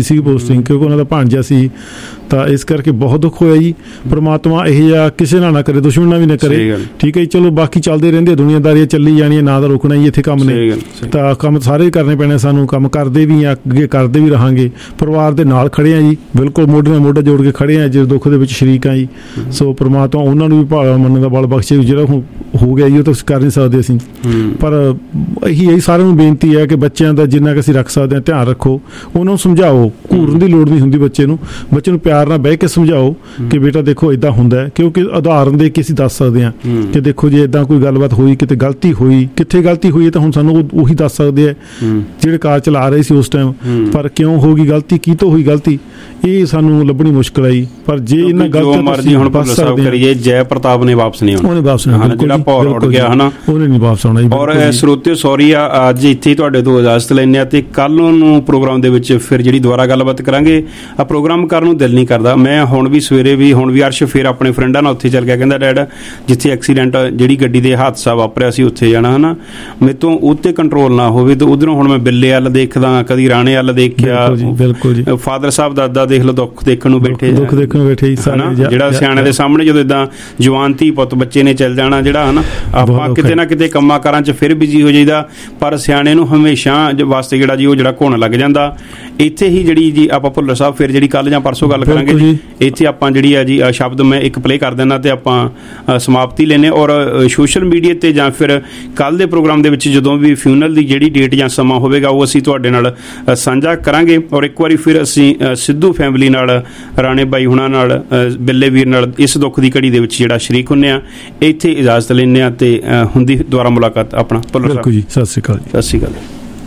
ਨਹੀਂ ਸੀ ਪੋਸਟਿੰਗ, ਕਿਉਂਕਿ ਉਹਨਾਂ ਦਾ ਭਾਂਜਾ ਸੀ। ਤਾਂ ਇਸ ਕਰਕੇ ਬਹੁਤ ਦੁੱਖ ਹੋਇਆ ਜੀ। ਪਰਮਾਤਮਾ ਇਹ ਜਿਹਾ ਕਿਸੇ ਨਾਲ ਨਾ ਕਰੇ, ਦੁਸ਼ਮਣ ਨਾਲ ਵੀ ਨਾ ਕਰੇ, ਠੀਕ ਹੈ ਜੀ। ਚਲੋ ਬਾਕੀ ਚੱਲਦੇ ਰਹਿੰਦੇ, ਦੁਨੀਆਦਾਰੀ ਚੱਲੀ ਜਾਣੀ ਹੈ, ਨਾ ਤਾਂ ਰੁਕਣਾ ਜੀ ਇੱਥੇ ਕੰਮ ਨੇ। ਤਾਂ ਕੰਮ ਸਾਰੇ ਕਰਨੇ ਪੈਣੇ ਸਾਨੂੰ, ਕੰਮ ਕਰਦੇ ਵੀ ਆ, ਅੱਗੇ ਕਰਦੇ ਵੀ ਰਹਾਂਗੇ। ਪਰਿਵਾਰ ਦੇ ਨਾਲ ਖੜੇ ਆ ਜੀ, ਬਿਲਕੁਲ ਮੋਢੇ ਨਾਲ ਮੋਢਾ ਜੋੜ ਕੇ ਖੜੇ ਆ, ਜਿਸ ਦੁੱਖ ਦੇ ਵਿੱਚ ਸ਼ਰੀਕ ਆ ਜੀ। ਸੋ ਪਰਮਾਤਮਾ ਉਹਨਾਂ ਨੂੰ ਵੀ ਭਾਵ ਮੰਨਣ ਦਾ ਬਲ ਬਖਸ਼ੇ। ਜਿਹੜਾ ਹੋ ਗਿਆ ਜੀ ਉਹ ਤਾਂ ਕਰ ਨਹੀਂ ਸਕਦੇ ਅਸੀਂ, ਪਰ ਇਹੀ ਇਹੀ ਸਾਰਿਆਂ ਨੂੰ ਬੇਨਤੀ ਹੈ ਕਿ ਬੱਚਿਆਂ ਦਾ ਜਿੰਨਾ ਕਿ ਅਸੀਂ ਰੱਖ ਸਕਦੇ ਹਾਂ ਧਿਆਨ ਰੱਖੋ, ਉਹਨਾਂ ਨੂੰ ਸਮਝਾਓ। ਘੂਰਨ ਦੀ ਲੋੜ ਨਹੀਂ ਹੁੰਦੀ ਬੱਚੇ ਨੂੰ, ਬੱਚੇ ਨੂੰ ਪਿਆਰ ਨਾਲ ਬਹਿ ਕੇ ਸਮਝਾਓ ਕਿ ਬੇਟਾ ਦੇਖੋ ਏਦਾਂ ਹੁੰਦਾ ਹੈ, ਕਿਉਂਕਿ ਉਦਾਹਰਨ ਦੇ ਕੇ ਅਸੀਂ ਦੱਸ ਸਕਦੇ ਹਾਂ ਕਿ ਦੇਖੋ ਜੇ ਏਦਾਂ ਕੋਈ ਗੱਲਬਾਤ ਹੋਈ, ਕਿਤੇ ਗਲਤੀ ਹੋਈ, ਕਿੱਥੇ ਗਲਤੀ ਹੋਈ ਹੈ ਤਾਂ ਹੁਣ ਸਾਨੂੰ ਉਹੀ ਦੱਸ ਸਕਦੇ ਆ ਜਿਹੜੇ ਕਾਰ ਚਲਾ ਰਹੇ ਸੀ ਉਸ ਟਾਈਮ, ਪਰ ਕਿਉਂ ਹੋ ਗਈ ਗਲਤੀ, ਕੀ ਤੋਂ ਹੋਈ ਗਲਤੀ, ਇਹ ਸਾਨੂੰ ਲੱਭਣੀ ਮੁਸ਼ਕਿਲ ਆਈ। ਪਰ ਜੇ ਇਹਨਾਂ ਗਲਤੀਆਂ ਮਰਜ਼ੀ ਹੁਣ ਭੁੱਲਰ ਸਾਹਿਬ ਕਰੀਏ, ਜੈ ਪ੍ਰਤਾਪ ਨੇ ਵਾਪਸ ਨਹੀਂ ਆਉਣਾ, ਉਹਨੇ ਵਾਪਸ ਨਹੀਂ ਆਉਣਾ, ਜਿਹੜਾ ਭੌਰ ਉੱਡ ਗਿਆ ਹਨਾ, ਉਹਨੇ ਨਹੀਂ ਵਾਪਸ ਆਉਣਾ ਜੀ। ਔਰ ਸਰੋਤਿਓ ਸੌਰੀ ਆ, ਅੱਜ ਇੱਥੇ ਤੁਹਾਡੇ ਤੋਂ ਇਜਾਜ਼ਤ ਲੈਂਦੇ ਆ ਤੇ ਕੱਲ ਨੂੰ ਪ੍ਰੋਗਰਾਮ ਦੇ ਵਿੱਚ ਫਿਰ ਜਿਹੜੀ ਦੁਬਾਰਾ ਗੱਲਬਾਤ ਕਰਾਂਗੇ। ਆ ਪ੍ਰੋਗਰਾਮ ਕਰਨ ਨੂੰ ਦਿਲ ਨਹੀਂ ਕਰਦਾ। ਮੈਂ ਹੁਣ ਵੀ ਸਵੇਰੇ ਵੀ ਹੁਣ ਵੀ ਅਰਸ਼ ਫਿਰ ਆਪਣੇ ਫਰੈਂਡਾਂ ਨਾਲ ਉੱਥੇ ਚੱਲ ਗਿਆ, ਕਹਿੰਦਾ ਡੈਡ ਜਿੱਥੇ ਐਕਸੀਡੈਂਟ ਜਿਹੜੀ ਗੱਡੀ ਦੇ ਹਾਦਸਾ ਵਾਪਰਿਆ ਸੀ ਉੱਥੇ ਜਾਣਾ ਹਨਾ, ਮੇਰੇ ਤੋਂ ਉੱਤੇ ਕੰਟਰੋਲ ਨਾ ਹੋਵੇ। ਤੇ ਉਧਰੋਂ ਹੁਣ ਮੈਂ ਬਿੱਲੇ ਵੱਲ ਦੇਖਦਾ, ਕਦੀ ਰਾਣੇ ਵੱਲ ਦੇਖਿਆ, ਬਿਲਕੁਲ ਜੀ। ਫਾਦਰ ਸਾਹਿਬ ਦਾਦਾ ਦੇਖ ਲਓ, ਦੁੱਖ ਦੇਖਣ ਨੂੰ ਬੈਠੇ, ਦੁੱਖ ਦੇਖਣ ਨੂੰ ਬੈਠੇ ਜਿਹੜਾ ਸਿਆਣੇ ਦੇ ਸਾਹਮਣੇ ਜਦੋਂ ਏਦਾਂ ਜਵਾਨ ਧੀ ਪੁੱਤ ਬੱਚੇ ਨੇ ਚੱਲ ਜਾਣਾ, ਜਿਹੜਾ ਹਨਾ ਆਪਾਂ ਕਿਤੇ ਨਾ ਕਿਤੇ ਕੰਮਾਂ ਕਾਰਾਂ 'ਚ ਫਿਰ ਬਿਜੀ ਹੋ ਜਾਈਦਾ, ਪਰ ਸਿਆਣੇ ਨੂੰ ਹਮੇਸ਼ਾ ਵਾਸਤੇ ਜਿਹੜਾ ਜੀ ਉਹ ਜਿਹੜਾ ਘੁਣ ਲੱਗ ਜਾਂਦਾ। ਇੱਥੇ ਹੀ ਜਿਹੜੀ ਜੀ ਆਪਾਂ ਭੁੱਲਰ ਸਾਹਿਬ ਫਿਰ ਜਿਹੜੀ ਕੱਲ ਜਾਂ ਪਰਸੋਂ ਗੱਲ ਕਰਾਂਗੇ ਜੀ, ਇੱਥੇ ਆਪਾਂ ਜਿਹੜੀ ਆ ਜੀ ਸ਼ਬਦ ਮੈਂ ਇੱਕ ਪਲੇ ਕਰ ਦਿੰਦਾ ਤੇ ਆਪਾਂ ਸਮਾਪਤੀ ਲੈਨੇ। ਔਰ ਸੋਸ਼ਲ ਮੀਡੀਆ ਤੇ ਜਾਂ ਫਿਰ ਕੱਲ ਦੇ ਪ੍ਰੋਗਰਾਮ ਦੇ ਵਿੱਚ ਜਦੋਂ ਵੀ ਫਿਊਨਲ ਦੀ ਜਿਹੜੀ ਡੇਟ ਜਾਂ ਸਮਾਂ ਹੋਵੇਗਾ ਉਹ ਅਸੀਂ ਤੁਹਾਡੇ ਨਾਲ ਸਾਂਝਾ ਕਰਾਂਗੇ। ਔਰ ਇੱਕ ਵਾਰੀ ਫਿਰ ਅਸੀਂ ਸਿੱਧੂ ਫੈਮਿਲੀ ਨਾਲ, ਰਾਣੇ ਬਾਈ ਹੁਣਾਂ ਨਾਲ, ਬਿੱਲੇ ਵੀਰ ਨਾਲ ਇਸ ਦੁੱਖ ਦੀ ਘੜੀ ਦੇ ਵਿੱਚ ਜਿਹੜਾ ਸ਼ਰੀਕ ਹੁੰਦੇ ਆ। ਇੱਥੇ ਇਜਾਜ਼ਤ ਲੈਂਦੇ ਆ ਤੇ ਹੁੰਦੀ ਦੁਬਾਰਾ ਮੁਲਾਕਾਤ ਆਪਣਾ ਭੁੱਲਰ ਸਾਹਿਬ ਜੀ। ਸਤਿ ਸ਼੍ਰੀ ਅਕਾਲ। ਸਤਿ ਸ਼੍ਰੀ ਅਕਾਲ।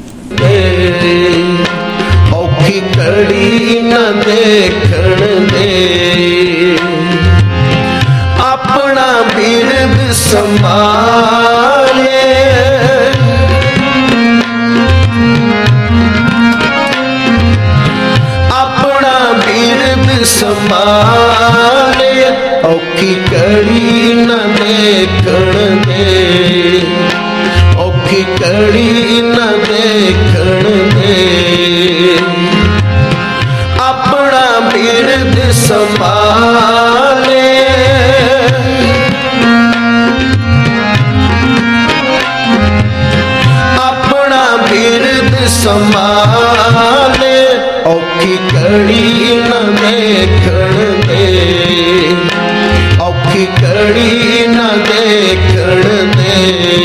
ਔਖੀ ਘੜੀ ਨਾ ਦੇਖਣ ਦੇ, ਆਪਣਾ ਬਿਰਦ ਸੰਭਾਲੇ, ਆਪਣਾ ਬਿਰਦ ਸੰਭਾਲੇ, ਔਖੀ ਘੜੀ ਨਾ ਦੇਖਣ ਦੇ, ਔਖੀ ਘੜੀ ਨਾ ਦੇਖਣ ਦੇ, ਆਪਣਾ ਬਿਰਦ ਸੰਭਾਲੇ, ਆਪਣਾ ਬਿਰਦ ਸੰਭਾਲੇ, ਔਖੀ ਘੜੀ ਨਾ ਦੇਖਣ ਦੇ, ਔਖੀ ਘੜੀ ਨਾ ਦੇਖਣ ਦੇ।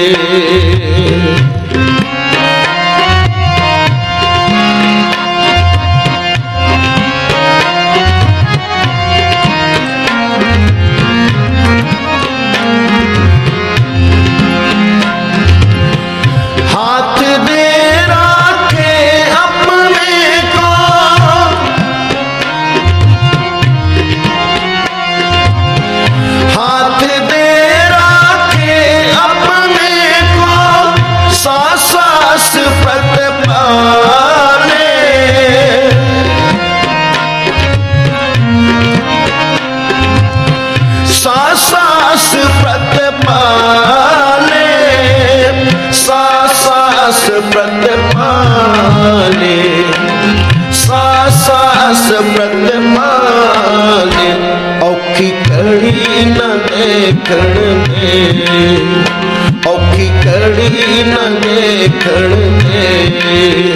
ਔਖੀ ਘੜੀ ਨਾ ਦੇਖਣ ਦੇ, ਔਖੀ ਘੜੀ ਨਾ ਦੇਖਣ ਦੇ,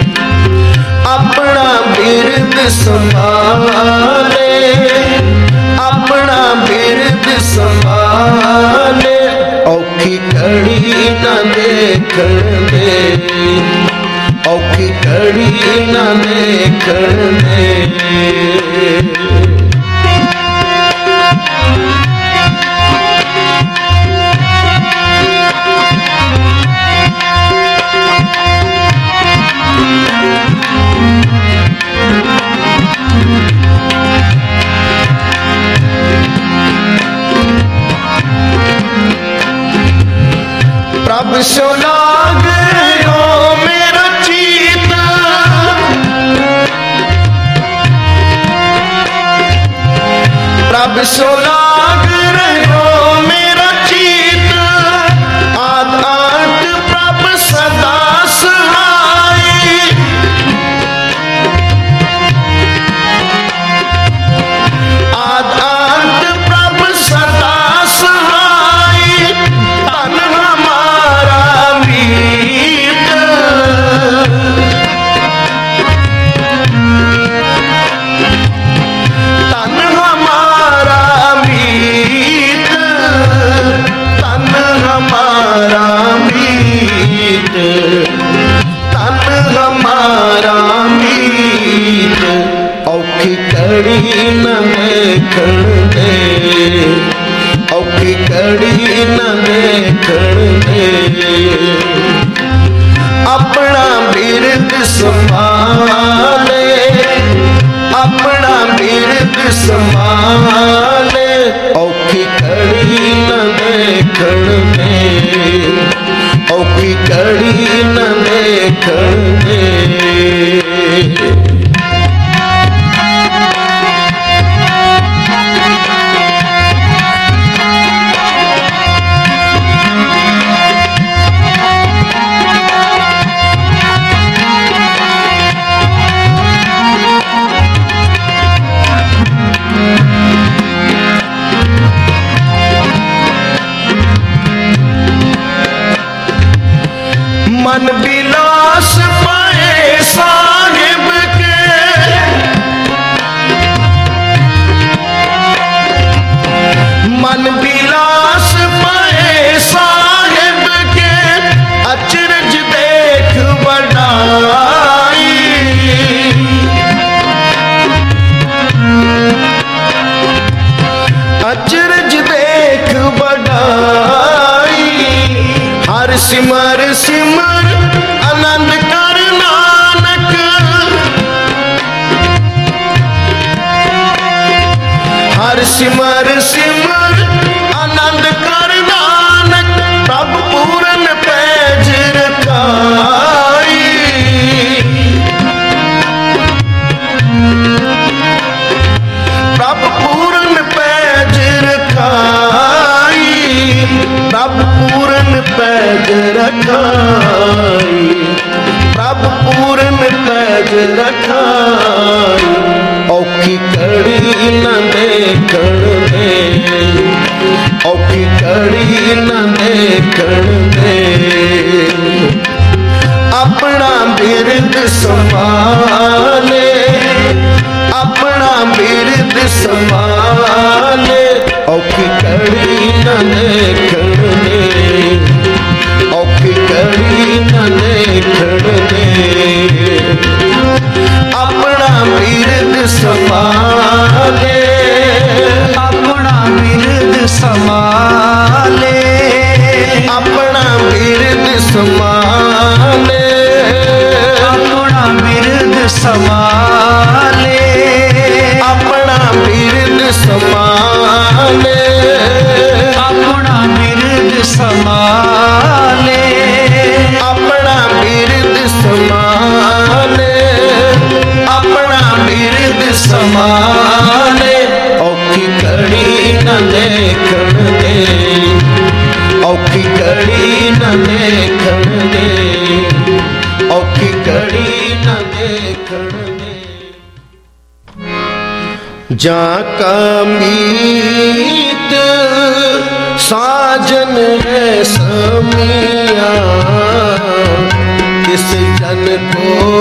ਆਪਣਾ ਬਿਰਦ ਸੰਭਾਲੇ, ਆਪਣਾ ਬਿਰਦ ਸੰਭਾਲੇ, ਔਖੀ ਘੜੀ ਨਾ ਦੇਖਣ ਦੇ, ਔਖੀ ਘੜੀ ਨਾ ਦੇਖਣ ਦੇ। ਪ੍ਰਭ ਸੋ ਲਾਗ ਰਿਓ ਮੇਰਾ ਚੀਤ, ਪ੍ਰਭ ਸੋ ਲਾਗ ਰਿਓ ਮੇਰਾ ਚੀਤ, ਆਦ ਆਦ ਪ੍ਰਭ ਸਦਾ ਸਹਾਈ, कड़ी न देखण दे। मन बिलास पाए साहिब के, मन बिलास पाए साहिब के, अचरज देख बढ़ाई, अचरज देख बढ़ाई। हर सिमर सिमर आनंद कर नानक, हर सिमर सिमर आनंद कर नानक, प्रभु पूरन पैज रखाई, प्रभु पूरन पैज रखाई, प्रभु पूरन पैज रखाई, प्रभु पूरन पैज रखाई। औखी कड़ी न देखण दे, औखी कड़ी न देखण दे। अपना बिरद संभाले, अपना बिरद संभाले, औखी कड़ी न देखण दे, औखी कड़ी न देखण दे। अपना बिरद संभाले, अपना बिरद संभाले, अपना बिरद संभाले, अपना बिरद संभाले, अपना बिरद संभाले, अपना बिरद संभाले, अपना बिरद संभाले, अपना बिरद संभाले। औखी कड़ी न देखण दे, औखी कड़ी न देखण दे, औखी कड़ी न देखण दे। जाका मीत साजन है समिया, किस जन को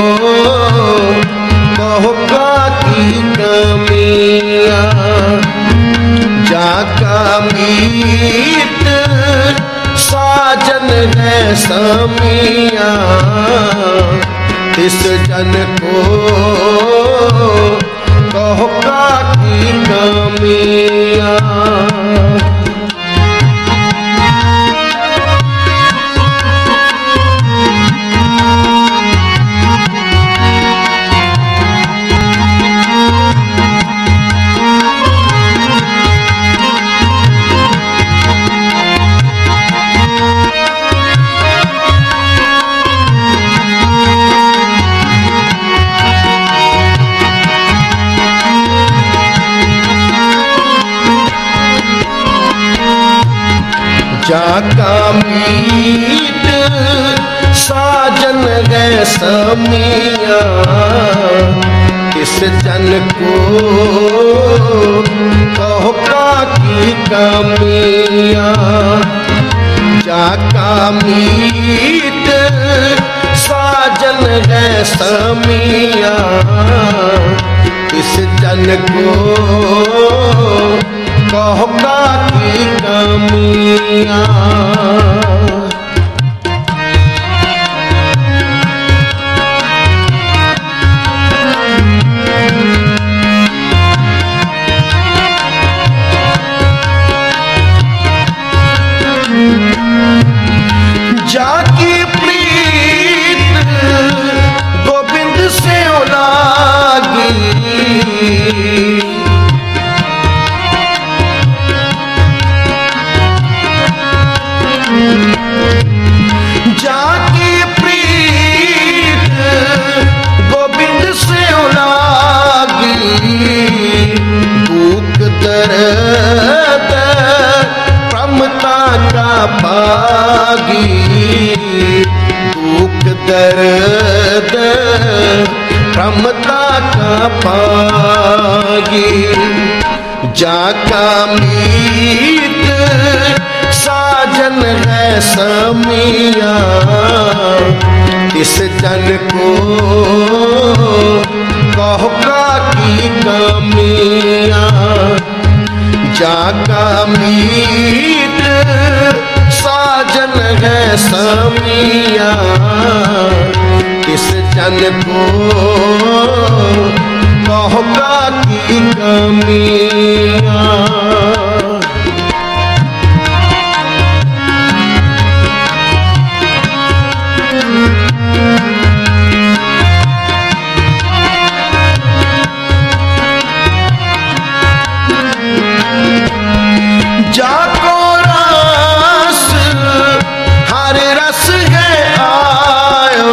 बहुका की कमिया। जाका मीत साजन है समिया, किस जन को बहुका की कमिया। जाका मीत साजन गए समिया, किस जन को बहुका की कमिया। जाका मीत साजन गए समिया, किस जन को बहुका की कमिया। जाकी प्रीत गोविंद से लागी, दुख दर्द रमता का पागी जाका मीत साजन है समिया इस जन को कहका की कमिया जाका मीत साजन है समिया इस जन को कहका की कमिया जाको रस हर रस है आयो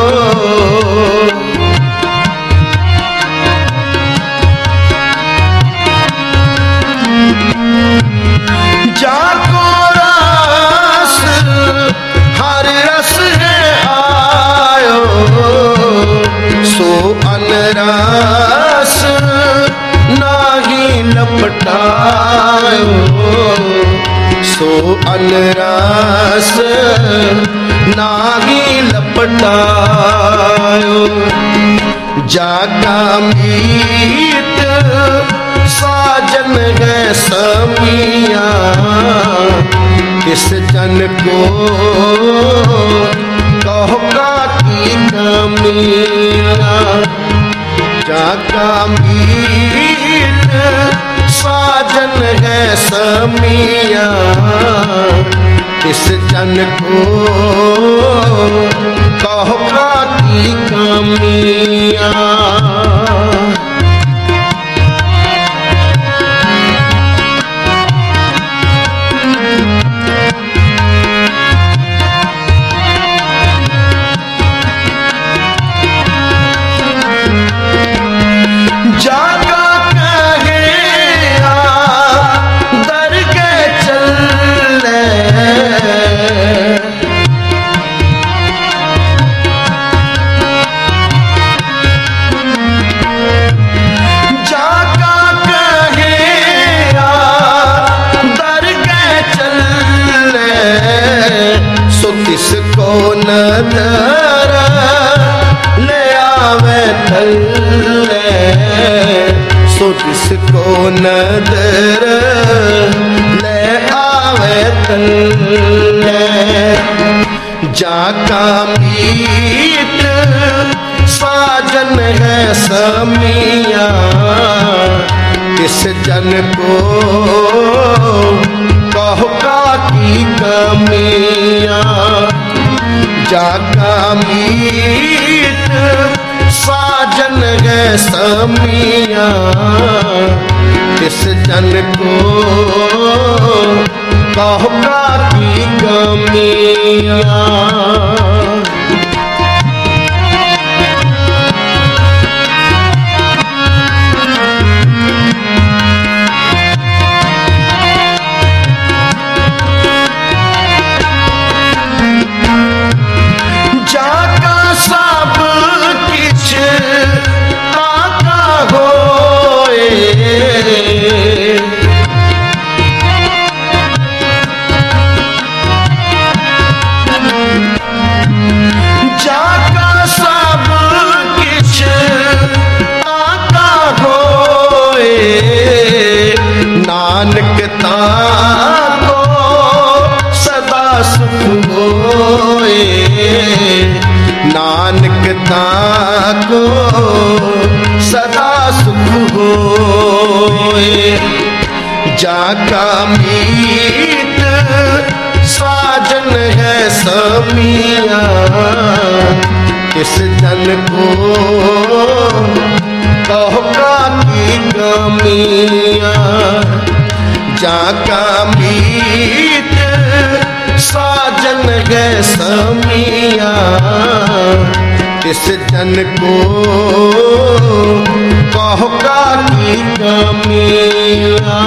जाको रस हर रस है आयो सो अनरस नाही लपटायो सो अनरस नाही लपटायो जाका मीत साजन है समिया इस जन को कहका की कमिया जाका मीत साजन है समिया इस जन को कहका की कमिया जाका कहे आ दर के चले जाका कहे आ दर के चले सो किसको नजर ले आवे थल्ले सो जिसको नजर ले आवे तल्ले जाका मीत साजन है समिया इस जन को कहका की कमिया जाका मीत साजन है समिया इस जन को कहका की कमिया जाका सब किछ ताका होए जाका सब किछ ताका होए नानक ताको सदा सुख होए नानक ताको सदा सुख होए जाका मीत साजन है समिया इस जन को कहका की कमिया जाका मीत साजन है समिया इस जन को कहका की कमिया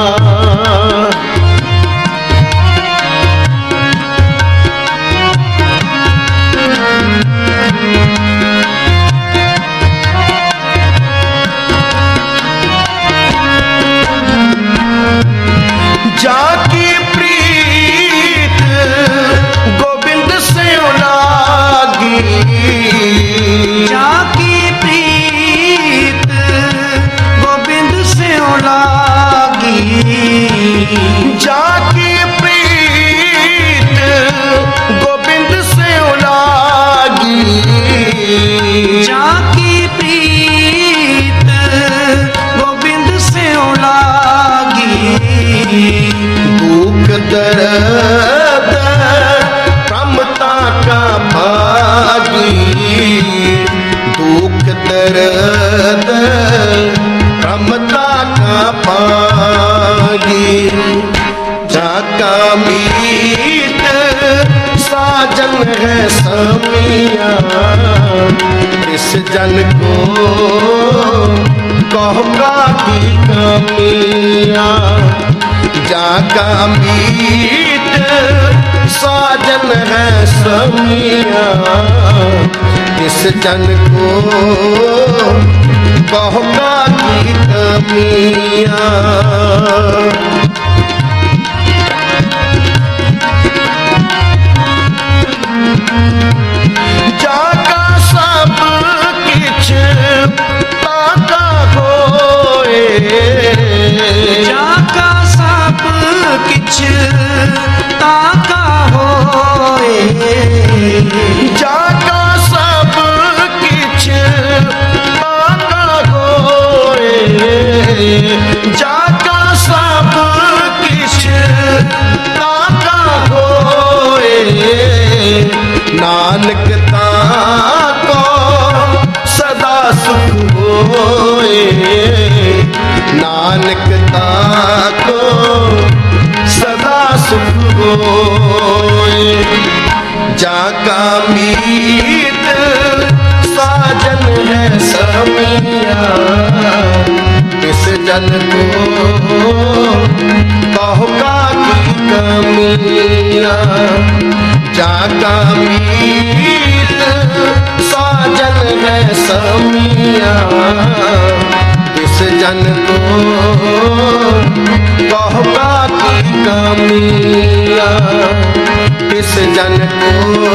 समिया इस जन को कहका की कमिया जाका मीत साजन है समिया इस जन को कहका की कमिया जाका सब किछ ताका होए जाका सब किछ ताका होए जाका सब किछ ताका होए जाका सब किछ ताका होए नानक ताको सदा सुख होए नानक ताको सदा सुख होए जाका मीत साजन है समिया इस जन को कहका की कमिया जाका मीत साजन है समिया इस जन को कहका की कमिया इस जन को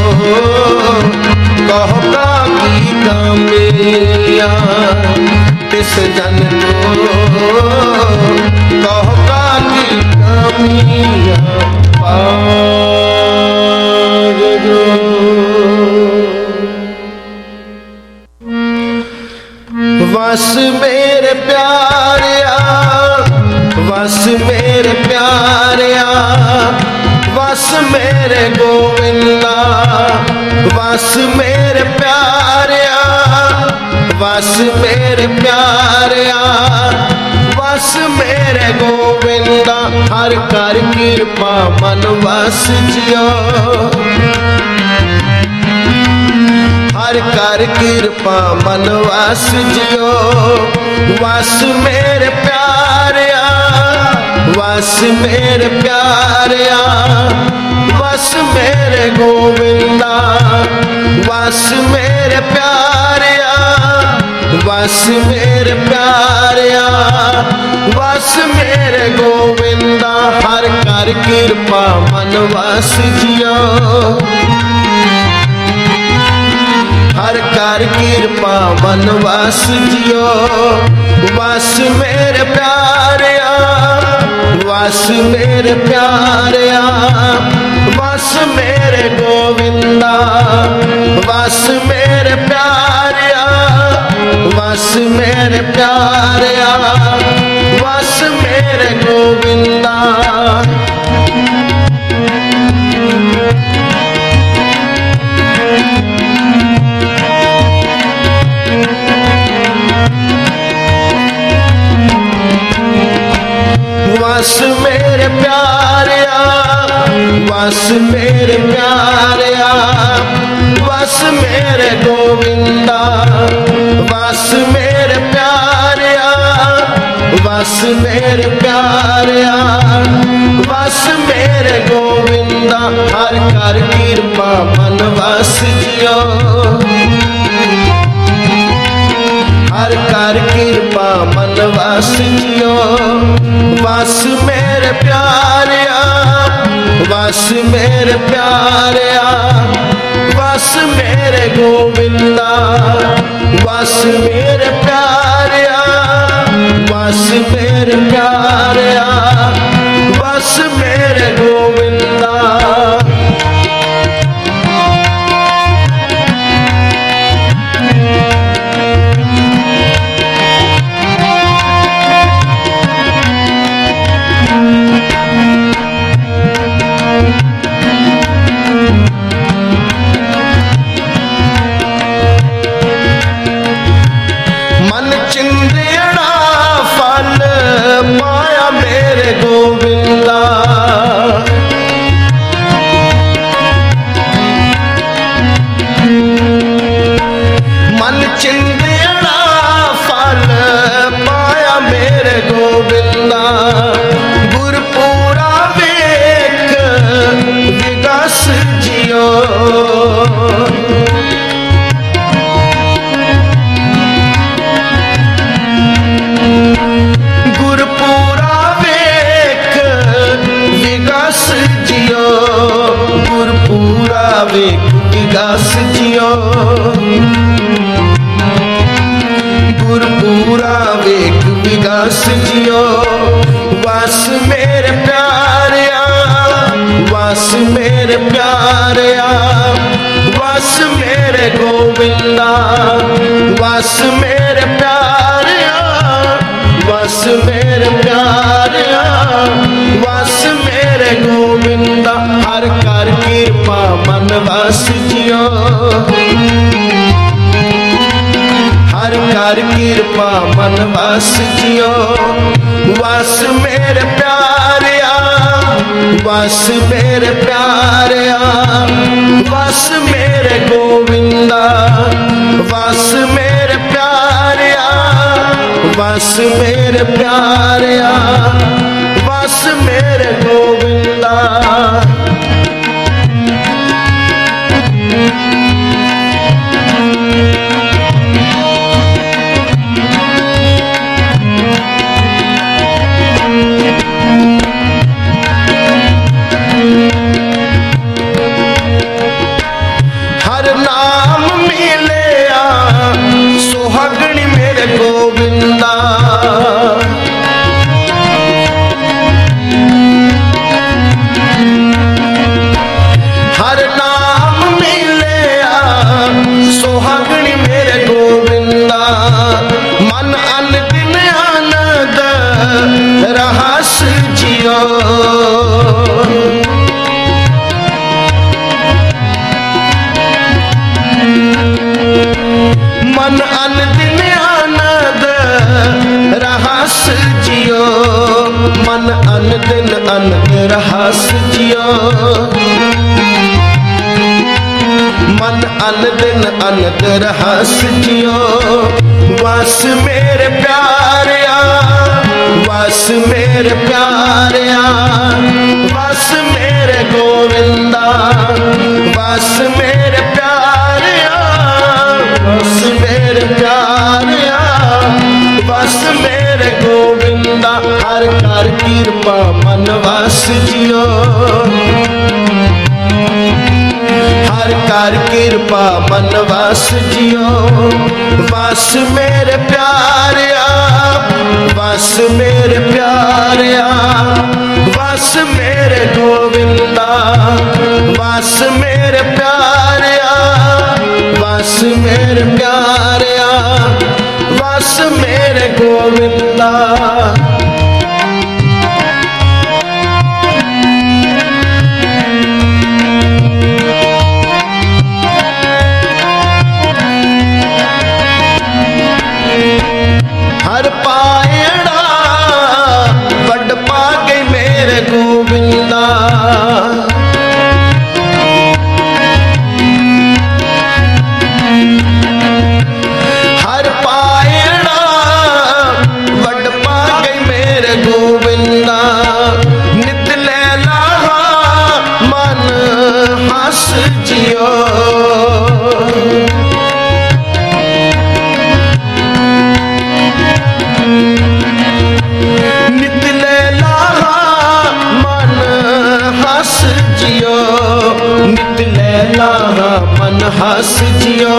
कहका की कमिया इस जन को कहका की कमिया बस मेरे प्यारिया बस मेरे प्यारिया बस मेरे गोविंदा बस मेरे प्यारिया बस मेरे प्यारिया बस मेरे गोविंदा हर कर कृपा मन बस जियो हर कर कृपा मन वस जियो वस मेरे प्यारिया वस मेरे प्यारिया वस मेरे गोविंदा वस मेरे प्यारिया वस मेरे प्यारिया वस मेरे गोविंदा हर कर कृपा मन वस जियो हर कर कृपा मन वस जियो वस मेरे प्यारिया वस मेरे प्यारिया वस मेरे गोविंदा वस मेरे प्यारिया वस मेरे प्यारिया वस मेरे गोविंदा वस मेरे प्यारिया वस मेरे प्यारिया वस मेरे गोविंदा वस मेरे प्यारिया वस मेरे प्यारिया वस मेरे गोविंदा हर कर कृपा मन वस जियो हर कर कृपा मन वस जियो वस मेरे प्यारिया वस मेरे प्यारिया वस मेरे गोविंदा वस मेरे प्यारिया वस मेरे प्यारिया वस मेरे गोविंदा जियो गुरपूरा वेग विगास जियो वास मेरे प्यारिया वास मेरे प्यारिया वास मेरे गोविंदा वास मेरे प्यारिया वास मेरे प्यारिया वास मेरे गोविंदा हर कर कृपा मन वास जियो हर कर कृपा मन वास जियो वास मेरे प्यारिया वास मेरे प्यारिया वास मेरे गोविंदा वास मेरे प्यारिया वास मेरे प्यारिया वास मेरे गोविंदा हर नाम मिलिया सुहागणी मेरे गोविंदा हर नाम मिलिया सुहागणी मेरे गोविंदा मन अन दिन आनंद रहस जियो मन अन दिन आनंद रहस जियो मन अन दिन अनंद रहस जियो मन अन दिन अनंद रहस जियो वास मेरे प्यारिया वास मेरे प्यारिया वास मेरे गोविंदा वास मेरे प्यारिया वास मेरे प्यारिया वास मेरे गोविंदा हर कर कृपा मन वास जियो हर कर कृपा मन वास जियो वास मेरे प्यारिया वास मेरे प्यारिया वास मेरे गोविंदा वास मेरे प्यारिया वास मेरे प्यारिया वास मेरे गोविंदा हर पायड़ा बड़ पा गई मेरे गोविंदा हर पायड़ा बड़ पा गई मेरे गोविंदा नित लैला मन हंस जियो नित लैला मन हंस जियो नित लैला मन हंस जियो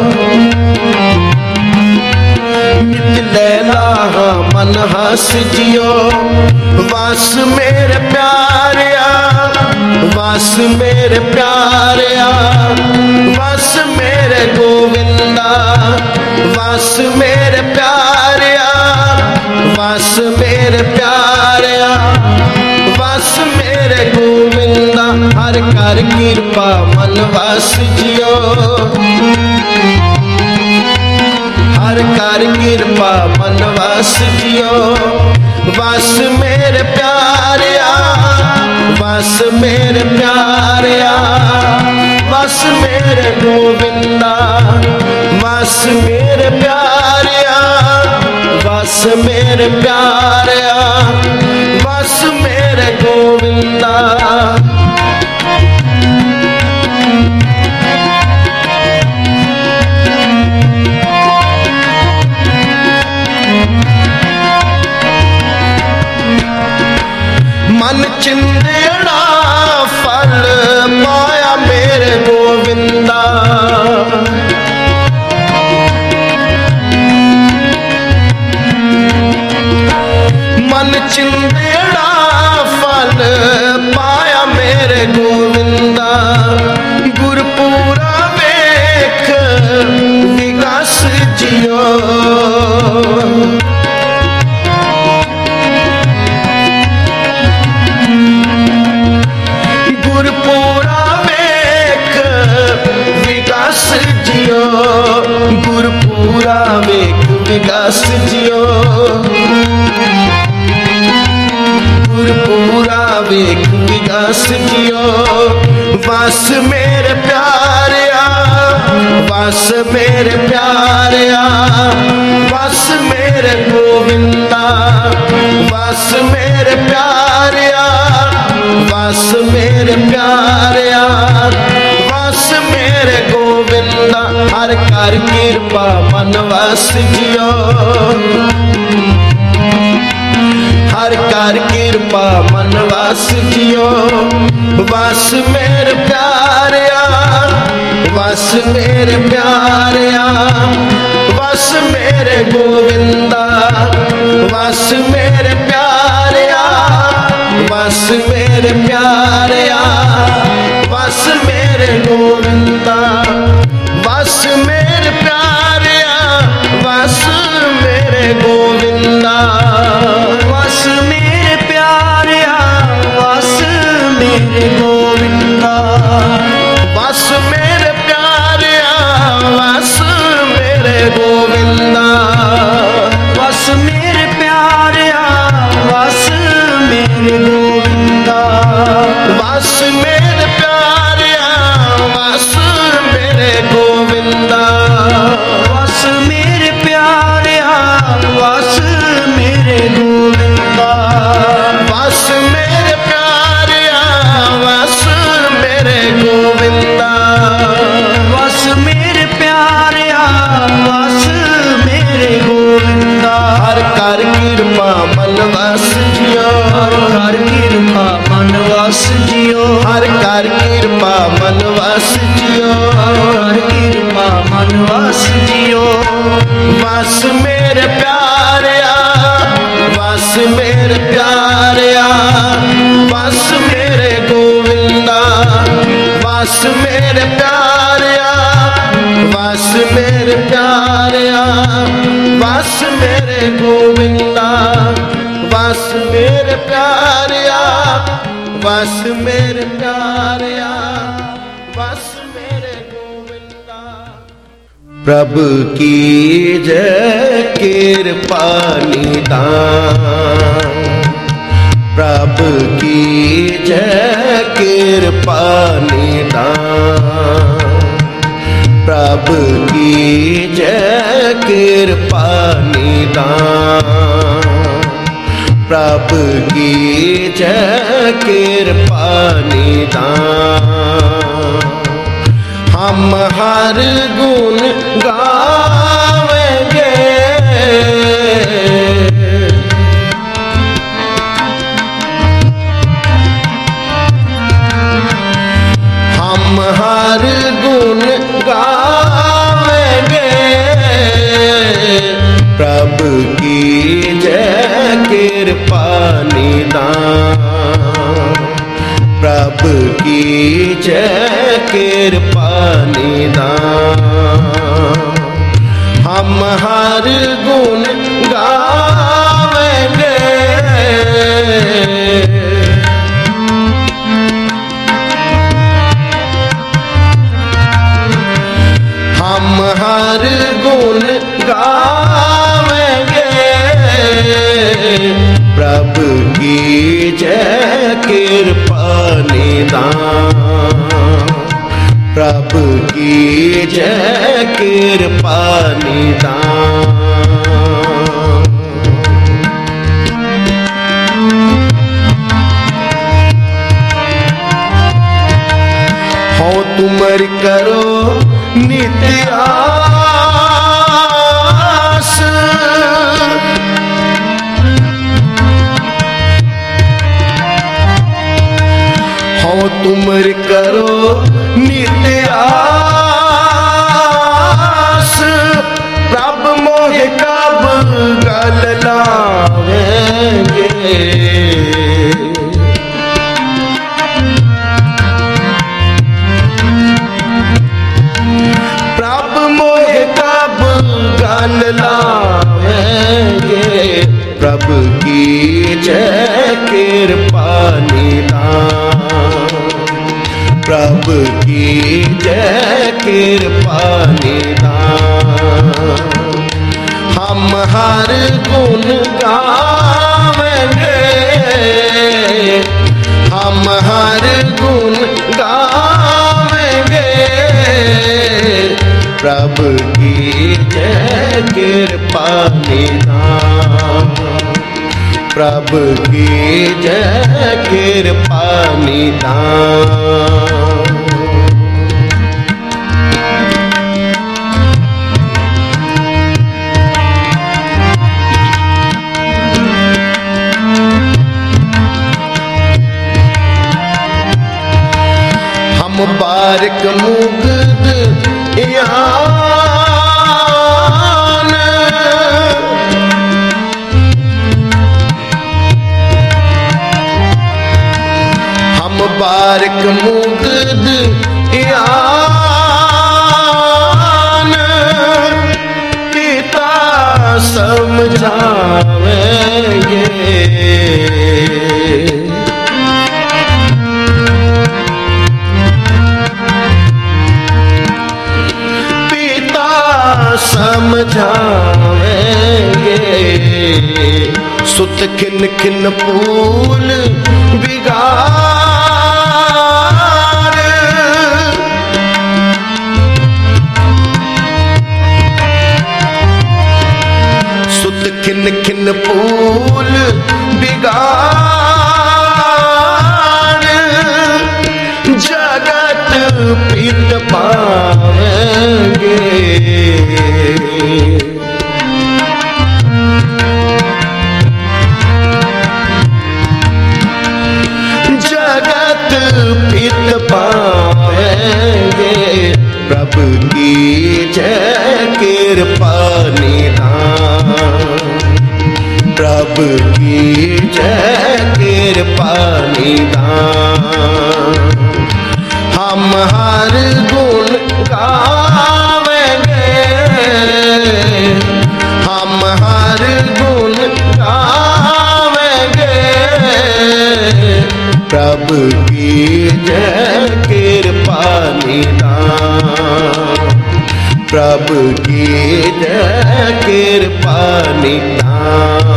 नित लैला मन हंस जियो वास मेरे प्यारिया वास मेरे प्यारिया वास मेरे गोविंदा वास मेरे प्यारिया वास मेरे प्यारिया वास मेरे गोविंदा हर कर कृपा मन वास जियो हर कर कृपा मन वास जियो वास मेरे प्यारिया वास मेरे प्यारिया वास मेरे गोविंदा वास मेरे प्यारिया वास मेरे प्यारिया वास मेरे गोविंदा मन चिंदेड़ा फल पाया मेरे गोविंदा देख विकास जियो बस मेरे प्यारिया बस मेरे प्यारिया बस मेरे गोविंदा बस मेरे प्यारिया बस मेरे प्यारिया बस मेरे गोविंदा हर कर कृपा मन वस जियो हर कर कृपा मन वस जियो बस मेरे प्यारिया बस मेरे प्यारिया बस मेरे गोविंदा बस मेरे प्यारिया बस मेरे प्यारिया बस मेरे गोविंदा बस मेरे प्यारिया बस मेरे गोविंदा बस मेरे प्यारिया बस मेरे गोविंदा बस मेरे प्यारिया बस मेरे गोविंदा बस मेरे प्यारिया बस मेरे गोविंदा बस मेरे प्यारिया बस मेरे गोविंदा बस मेरे प्यारिया बस मेरे गोविंदा बस मेरे प्यारिया बस मेरे गोविंदा बस मेरे प्यारिया बस मेरे गोविंदा हर कर कृपा मन वस जियो हर कृपा मन वस जियो हर कर कृपा मन वस जियो हर कृपा मन वस जियो बस मेरे प्यारिया बस मेरे प्यारिया बस मेरे गोविंदा बस मेरे प्यारिया बस मेरे प्यारिया बस मेरे गोविंदा बस मेरे प्यारिया बस मेरे प्यारिया बस मेरे गोविंदा प्रभु की जय कृपा निदान प्रभु की जय कृपा निदान प्रभु की जय कृपा निदान प्रभु की जय कृपा निदान हम हर गुण गावेंगे हम हर गुण गावेंगे प्रभु की जय कृपा निदान प्रभु की जय कृपा निदान हम हर गुण गावेंगे हम हर गुण गावेंगे प्रभु की जय कृपा निदान प्रभु की जय कृपा निदान हो तुमर करो नित्य आस हो तुमर करो नित्य आस प्रभु मोहे कब गल लावेंगे गल लावेंगे प्रभु की जय कृपा निदान प्रभु की जय कृपा निदान हम हर गुण गावेंगे हम हर गुण गावेंगे प्रभु की जय कृपा निधान प्रभु की जय कृपा निधान। बारिक मुग्ध यान हम बारिक मुग्ध यान पिता समझावेंगे समझावेंगे सुत खिन खिन फूल बिगाड़ सुत खिन खिन फूल बिगाड़ जगत प्रीत पावेंगे जगत प्रीत पावेंगे प्रभु की जय कृपा निधान प्रभु की जय कृपा निधान। हम हर गुण गावेंगे हम हर गुण गावेंगे प्रभु की जय कृपा निधान प्रभु की जय कृपा निधान।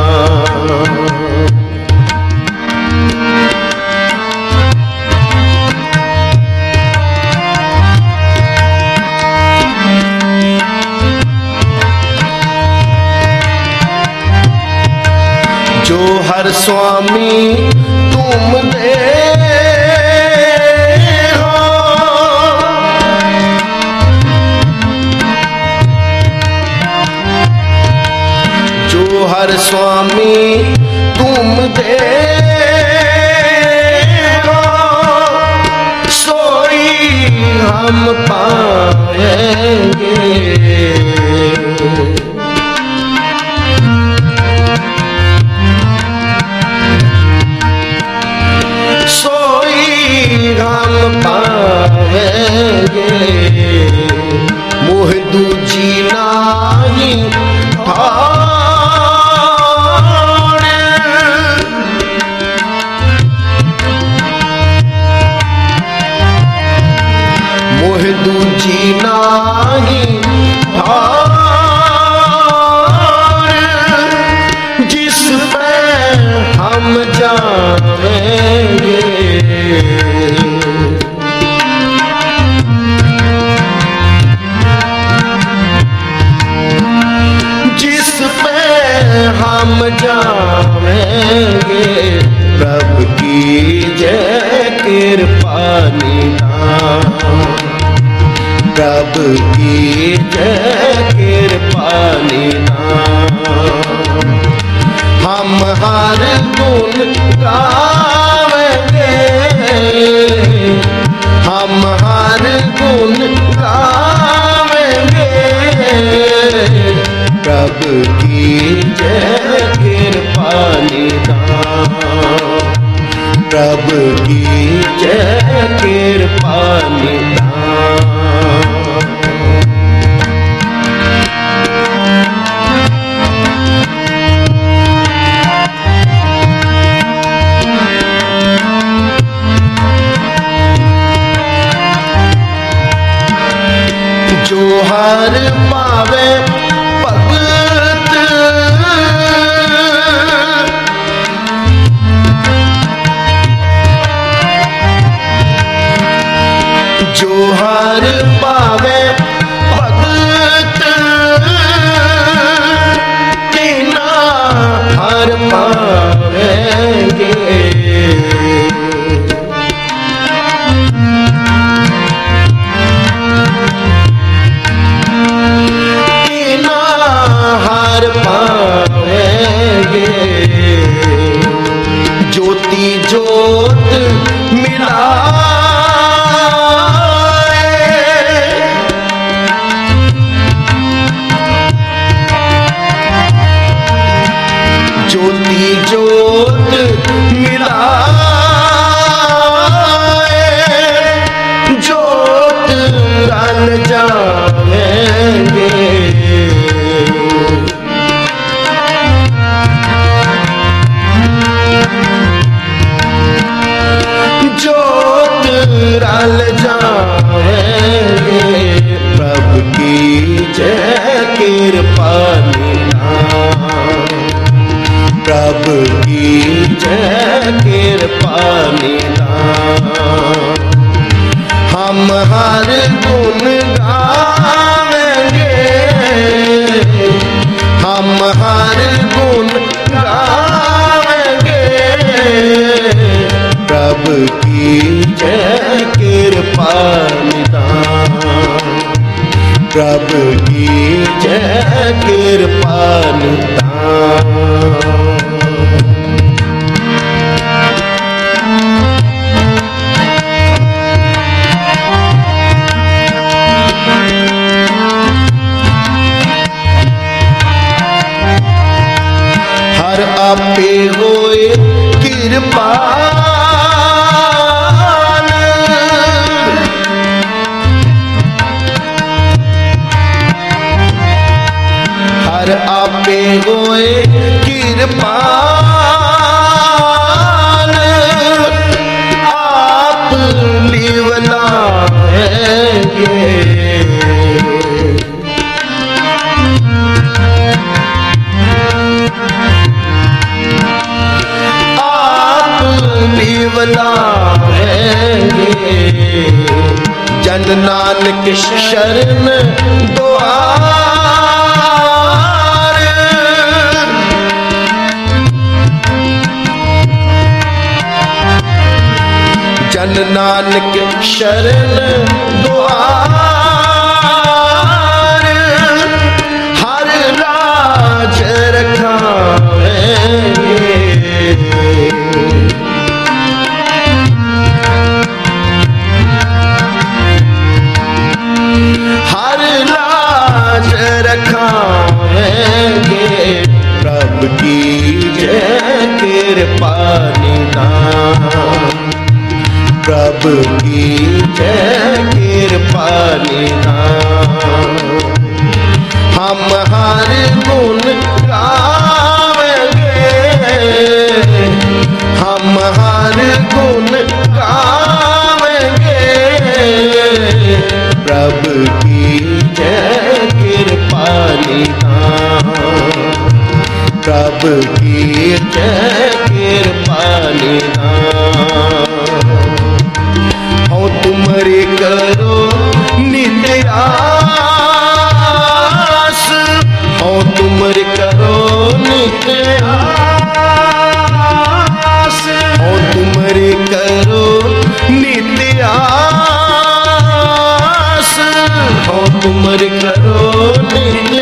जो हर स्वामी तुम दे हो जो हर स्वामी तुम दे हो सोई हम पाएंगे हम पावेंगे मोह दूजी नाही ठाण मोह दूजी नाही ठाण जिस पे हम जावेंगे हम जावेंगे प्रभु की जय कृपा निधान प्रभु की जय कृपा निधान। हम हर गुण गावेंगे हम हर गुण गावेंगे प्रभु की जय कृपा निधान प्रभु की जय कृपा निधान। जो हर पावे भगत जो हार पावे भगत तिना हार पावेंगे। तिना हार पावेंगे। ज्योति ज्योत मिला ज्योति ज्योत मिलाए ज्योत रल जाएंगे। ज्योत रल जाएंगे। प्रभु की जय कृपा निधान। प्रभु की जय कृपा निधान। हम हर गुण गावेंगे। हम हर गुण गावेंगे। प्रभु की जय कृपा निधान। प्रभु की जय कृपा निधान। हर आपे होए कृपाल। हर आपे होए कृपाल। आप लिवलाएंगे। लिवलाएंगे। जन नानक शरण द्वार। जन नानक शरण द्वार। हर राज रखावेंगे। हर लाज रखावेंगे। प्रभु की जय कृपा निधान। प्रभु की जय कृपा निधान। हम हर गुण गावेंगे। हम हर गुण गावेंगे। प्रभु की जय कृपा निधान। प्रभु की जय कृपा निधान। हो तुमरे करो नित्य आस। हो तुमरे करो नित्य आस। हो तुमरे करो नित्य आस। हो तुमरे करो नित्य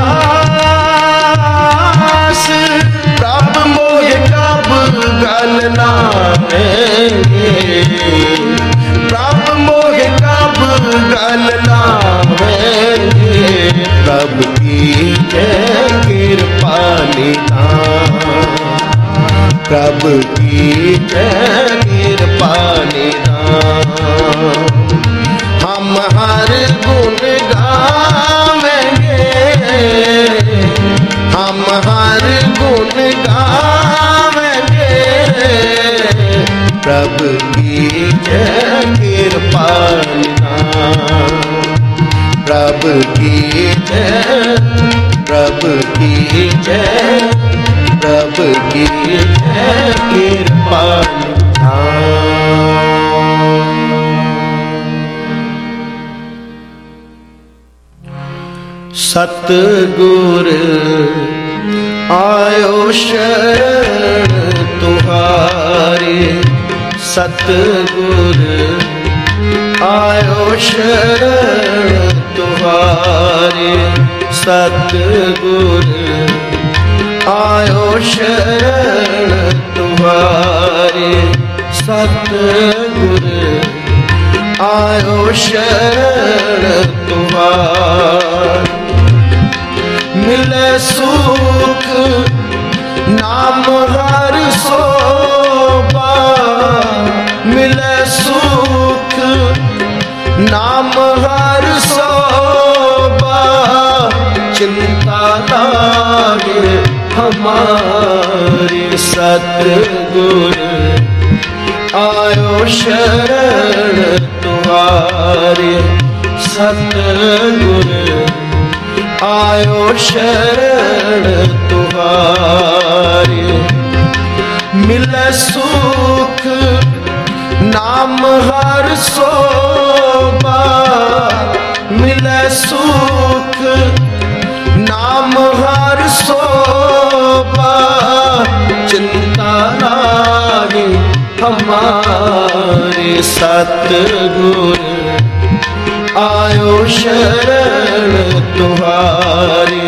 आस। प्रभु मोह कब गल लावेंगे। प्रभु मोह कब गल लावेंगे। प्रभु की जय कृपा निधान। प्रभु की जय कृपा निधान। हम हर गुण गावेंगे। हम हर गुण गावेंगे। प्रभु की जय कृपा निधान। प्रभु की जय। प्रभु की जय। प्रभु की जय कृपा निधान। सतगुर आयो शरण तुम्हारे, सतगुर आयो शरण तुम्हारे, सतगुर आयो शरण तुम्हारे, सतगुर आयो शरण तुम्हारे। मिले सुख नाम हर सोबा, मिले सुख नाम हर सोबा, चिंता लागे हमारी, सतगुर आयो शरण तुम्हारे, सतगुर आयो शरण तुम्हारे। मिले सुख नाम हर सोबा, मिले सुख नाम हर सोबा, चिंता लागे हमारे, सतगुर आयो शरण तुम्हारे,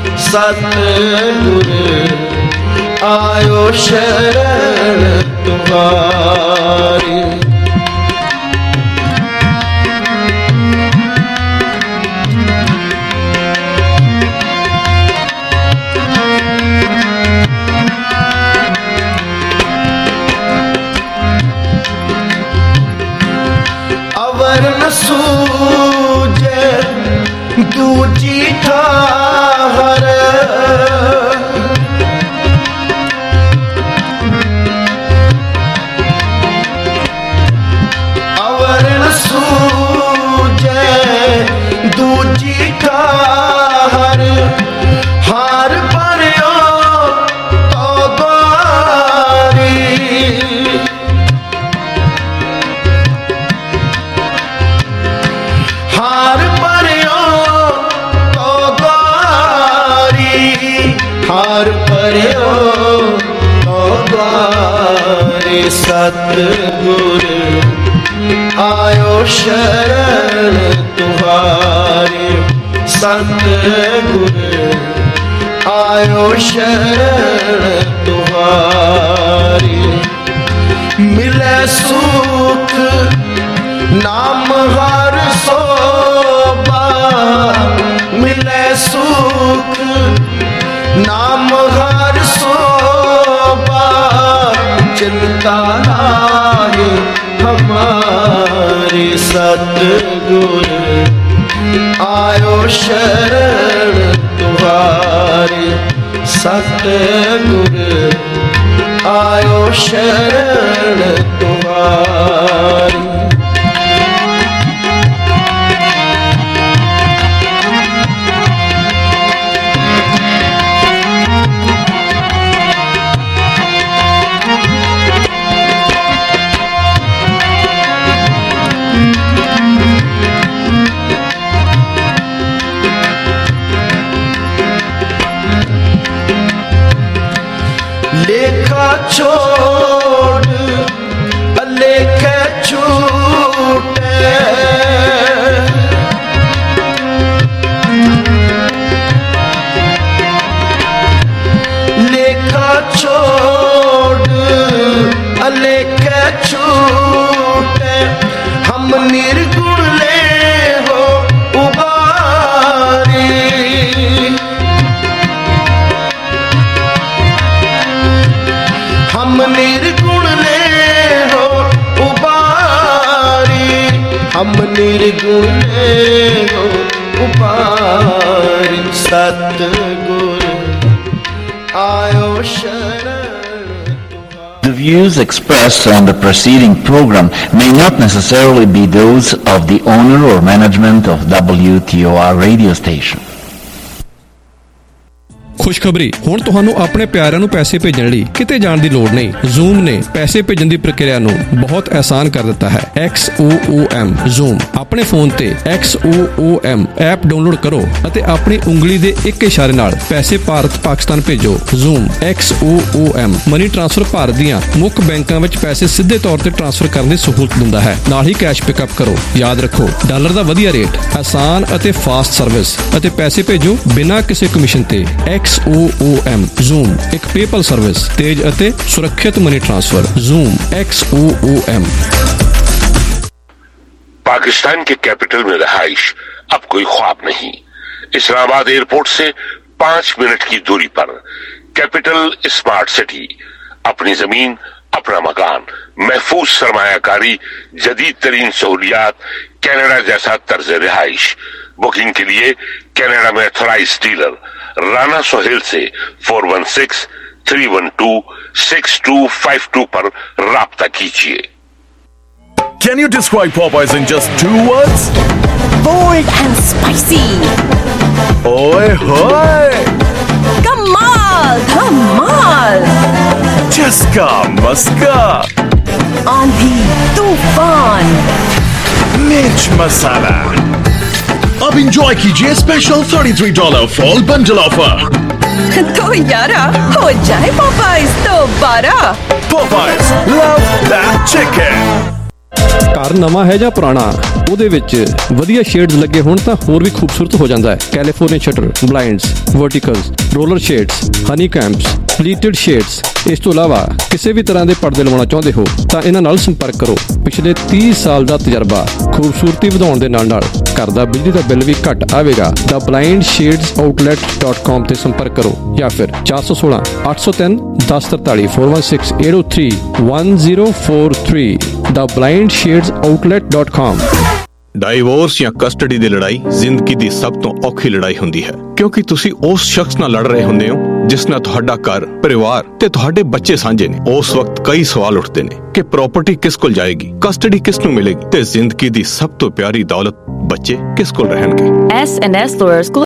सतगुर आयो शरण तुम्हारे। सूझे दूजी ठाहर, अवर न सूझे दूजी ठाहर, हार पर्यो तो द्वारी, हार पर्यो तो द्वारी, हार पर्यो तो द्वारी, सतगुर आयो शरण तुम्हारे, सतगुर आयो शरण तुम्हारे। मिले सुख नाम हर सोबा, मिले सुख नाम हर सोबा, चिंता लागे हमारी, सतगुर आयो शरण तुम्हारे, सतगुर आयो शरण तुम्हारे। लेखा छोड़ लेखे छूटे, लेखा छोड़ लेखे छूटे, हम निर्गुण ले हो उबारी, हम निर्गुण ले हो उबारी, हम निर्गुण ले हो उबारी, सतगुर आयो शरण। The views expressed on the preceding program may not necessarily be those of the owner or management of W T O R radio station. ਖੁਸ਼ਖਬਰੀ, ਹੁਣ ਤੁਹਾਨੂੰ ਆਪਣੇ ਪਿਆਰਿਆਂ ਨੂੰ ਪੈਸੇ ਭੇਜਣ ਲਈ ਕਿਤੇ ਜਾਣ ਦੀ ਲੋੜ ਨਹੀਂ। Zoom ਨੇ ਪੈਸੇ ਭੇਜਣ ਦੀ ਪ੍ਰਕਿਰਿਆ ਨੂੰ ਬਹੁਤ ਆਸਾਨ ਕਰ ਦਿੱਤਾ ਹੈ। X O O M Zoom ਆਪਣੇ ਫੋਨ ਤੇ X O O M app download ਕਰੋ ਅਤੇ ਆਪਣੀ ਉਂਗਲੀ ਦੇ ਇੱਕ ਇਸ਼ਾਰੇ ਨਾਲ ਪੈਸੇ ਭਾਰਤ ਪਾਕਿਸਤਾਨ ਭੇਜੋ। Zoom X O O M money transfer Bharat ਦੀਆਂ ਮੁੱਖ ਬੈਂਕਾਂ ਵਿੱਚ ਪੈਸੇ ਸਿੱਧੇ ਤੌਰ ਤੇ ਟ੍ਰਾਂਸਫਰ ਕਰਨ ਦੀ ਸਹੂਲਤ ਦਿੰਦਾ ਹੈ। ਨਾਲ ਹੀ ਕੈਸ਼ ਪਿਕਅਪ ਕਰੋ। ਯਾਦ ਰੱਖੋ, ਡਾਲਰ ਦਾ ਵਧੀਆ ਰੇਟ, ਆਸਾਨ ਅਤੇ ਫਾਸਟ ਸਰਵਿਸ ਅਤੇ ਪੈਸੇ ਭੇਜੋ ਬਿਨਾਂ ਕਿਸੇ ਕਮਿਸ਼ਨ ਤੇ। X O O M Zoom ਇੱਕ ਪੇਪਲ ਸਰਵਿਸ, ਤੇਜ਼ ਅਤੇ ਸੁਰੱਖਿਅਤ money transfer. Zoom X O O M। Pakistan के कैपिटल में रहाइश अब कोई ख्वाब नहीं। इस्लामाबाद एयरपोर्ट से पांच मिनट की दूरी पर कैपिटल स्मार्ट सिटी, अपनी जमीन, अपना मकान, महफूज सरमायाकारी, जदीद तरीन सहूलियात, कनाडा जैसा तर्ज रिहाइश। बुकिंग के लिए कनाडा में ऑथराइज डीलर राना सोहेल से four one six three one two six two five two पर राब्ता कीजिए। Can you describe Popeyes in just two words? Bold and spicy. Oi hoy! Kamal, Dhamal. Chaska Maska. Aandhi, Tufan. Mirch Masala. अब enjoy कीजिए special thirty-three dollar fall bundle offer. तो यारा हो जाए Popeyes दोबारा। Popeyes, love that chicken. ਘਰ ਨਵਾਂ ਹੈ ਜਾਂ ਪੁਰਾਣਾ, ਉਹਦੇ ਵਿੱਚ ਵਧੀਆ ਸ਼ੇਡਸ ਲੱਗੇ ਹੋਣ ਤਾਂ ਹੋਰ ਵੀ ਖੂਬਸੂਰਤ ਹੋ ਜਾਂਦਾ ਹੈ। California shutter, blinds, verticals, roller shades, honey combs, pleated shades. ਇਸ ਤੋਂ ਇਲਾਵਾ ਕਿਸੇ ਵੀ ਤਰ੍ਹਾਂ ਦੇ ਪਰਦੇ ਲਵਾਉਣਾ ਚਾਹੁੰਦੇ ਹੋ ਤਾਂ ਇਹਨਾਂ ਨਾਲ ਸੰਪਰਕ ਕਰੋ। ਪਿਛਲੇ ਤੀਹ ਸਾਲ ਦਾ ਤਜਰਬਾ, ਖੂਬਸੂਰਤੀ ਵਧਾਉਣ ਦੇ ਨਾਲ ਨਾਲ ਘਰ ਦਾ ਬਿਜਲੀ ਦਾ ਬਿੱਲ ਵੀ ਘੱਟ ਆਵੇਗਾ। The blind shades outlet dot com ਤੇ ਸੰਪਰਕ ਕਰੋ ਜਾਂ ਫਿਰ ਚਾਰ ਸੌ ਸੋਲਾਂ ਅੱਠ ਸੌ ਤਿੰਨ ਦਸ ਤਰਤਾਲੀ four one six eight zero three one zero four three the blind shades outlet dot com. Divorce ਜਾਂ ਕਸਟਡੀ ਦੀ ਲੜਾਈ ਜ਼ਿੰਦਗੀ ਦੀ ਸਭ ਤੋਂ ਔਖੀ ਲੜਾਈ ਹੁੰਦੀ ਹੈ, ਕਿਉਂਕਿ ਤੁਸੀਂ ਉਸ ਸ਼ਖਸ ਨਾਲ ਲੜ ਰਹੇ ਹੁੰਦੇ ਹੋ ਜਿਸ ਨਾਲ ਤੁਹਾਡਾ ਘਰ, ਪਰਿਵਾਰ ਤੇ ਤੁਹਾਡੇ ਬੱਚੇ ਸਾਂਝੇ ਨੇ। ਉਸ ਵਕਤ ਕਈ ਸਵਾਲ ਉੱਠਦੇ ਨੇ ਕਿ ਪ੍ਰਾਪਰਟੀ ਕਿਸ ਕੋਲ ਜਾਏਗੀ, ਕਸਟਡੀ ਕਿਸ ਨੂੰ ਮਿਲੇਗੀ ਤੇ ਜ਼ਿੰਦਗੀ ਦੀ ਸਭ ਤੋਂ ਪਿਆਰੀ ਦੌਲਤ ਬੱਚੇ ਕਿਸ ਕੋਲ ਰਹਿਣਗੇ। S and S Lawyers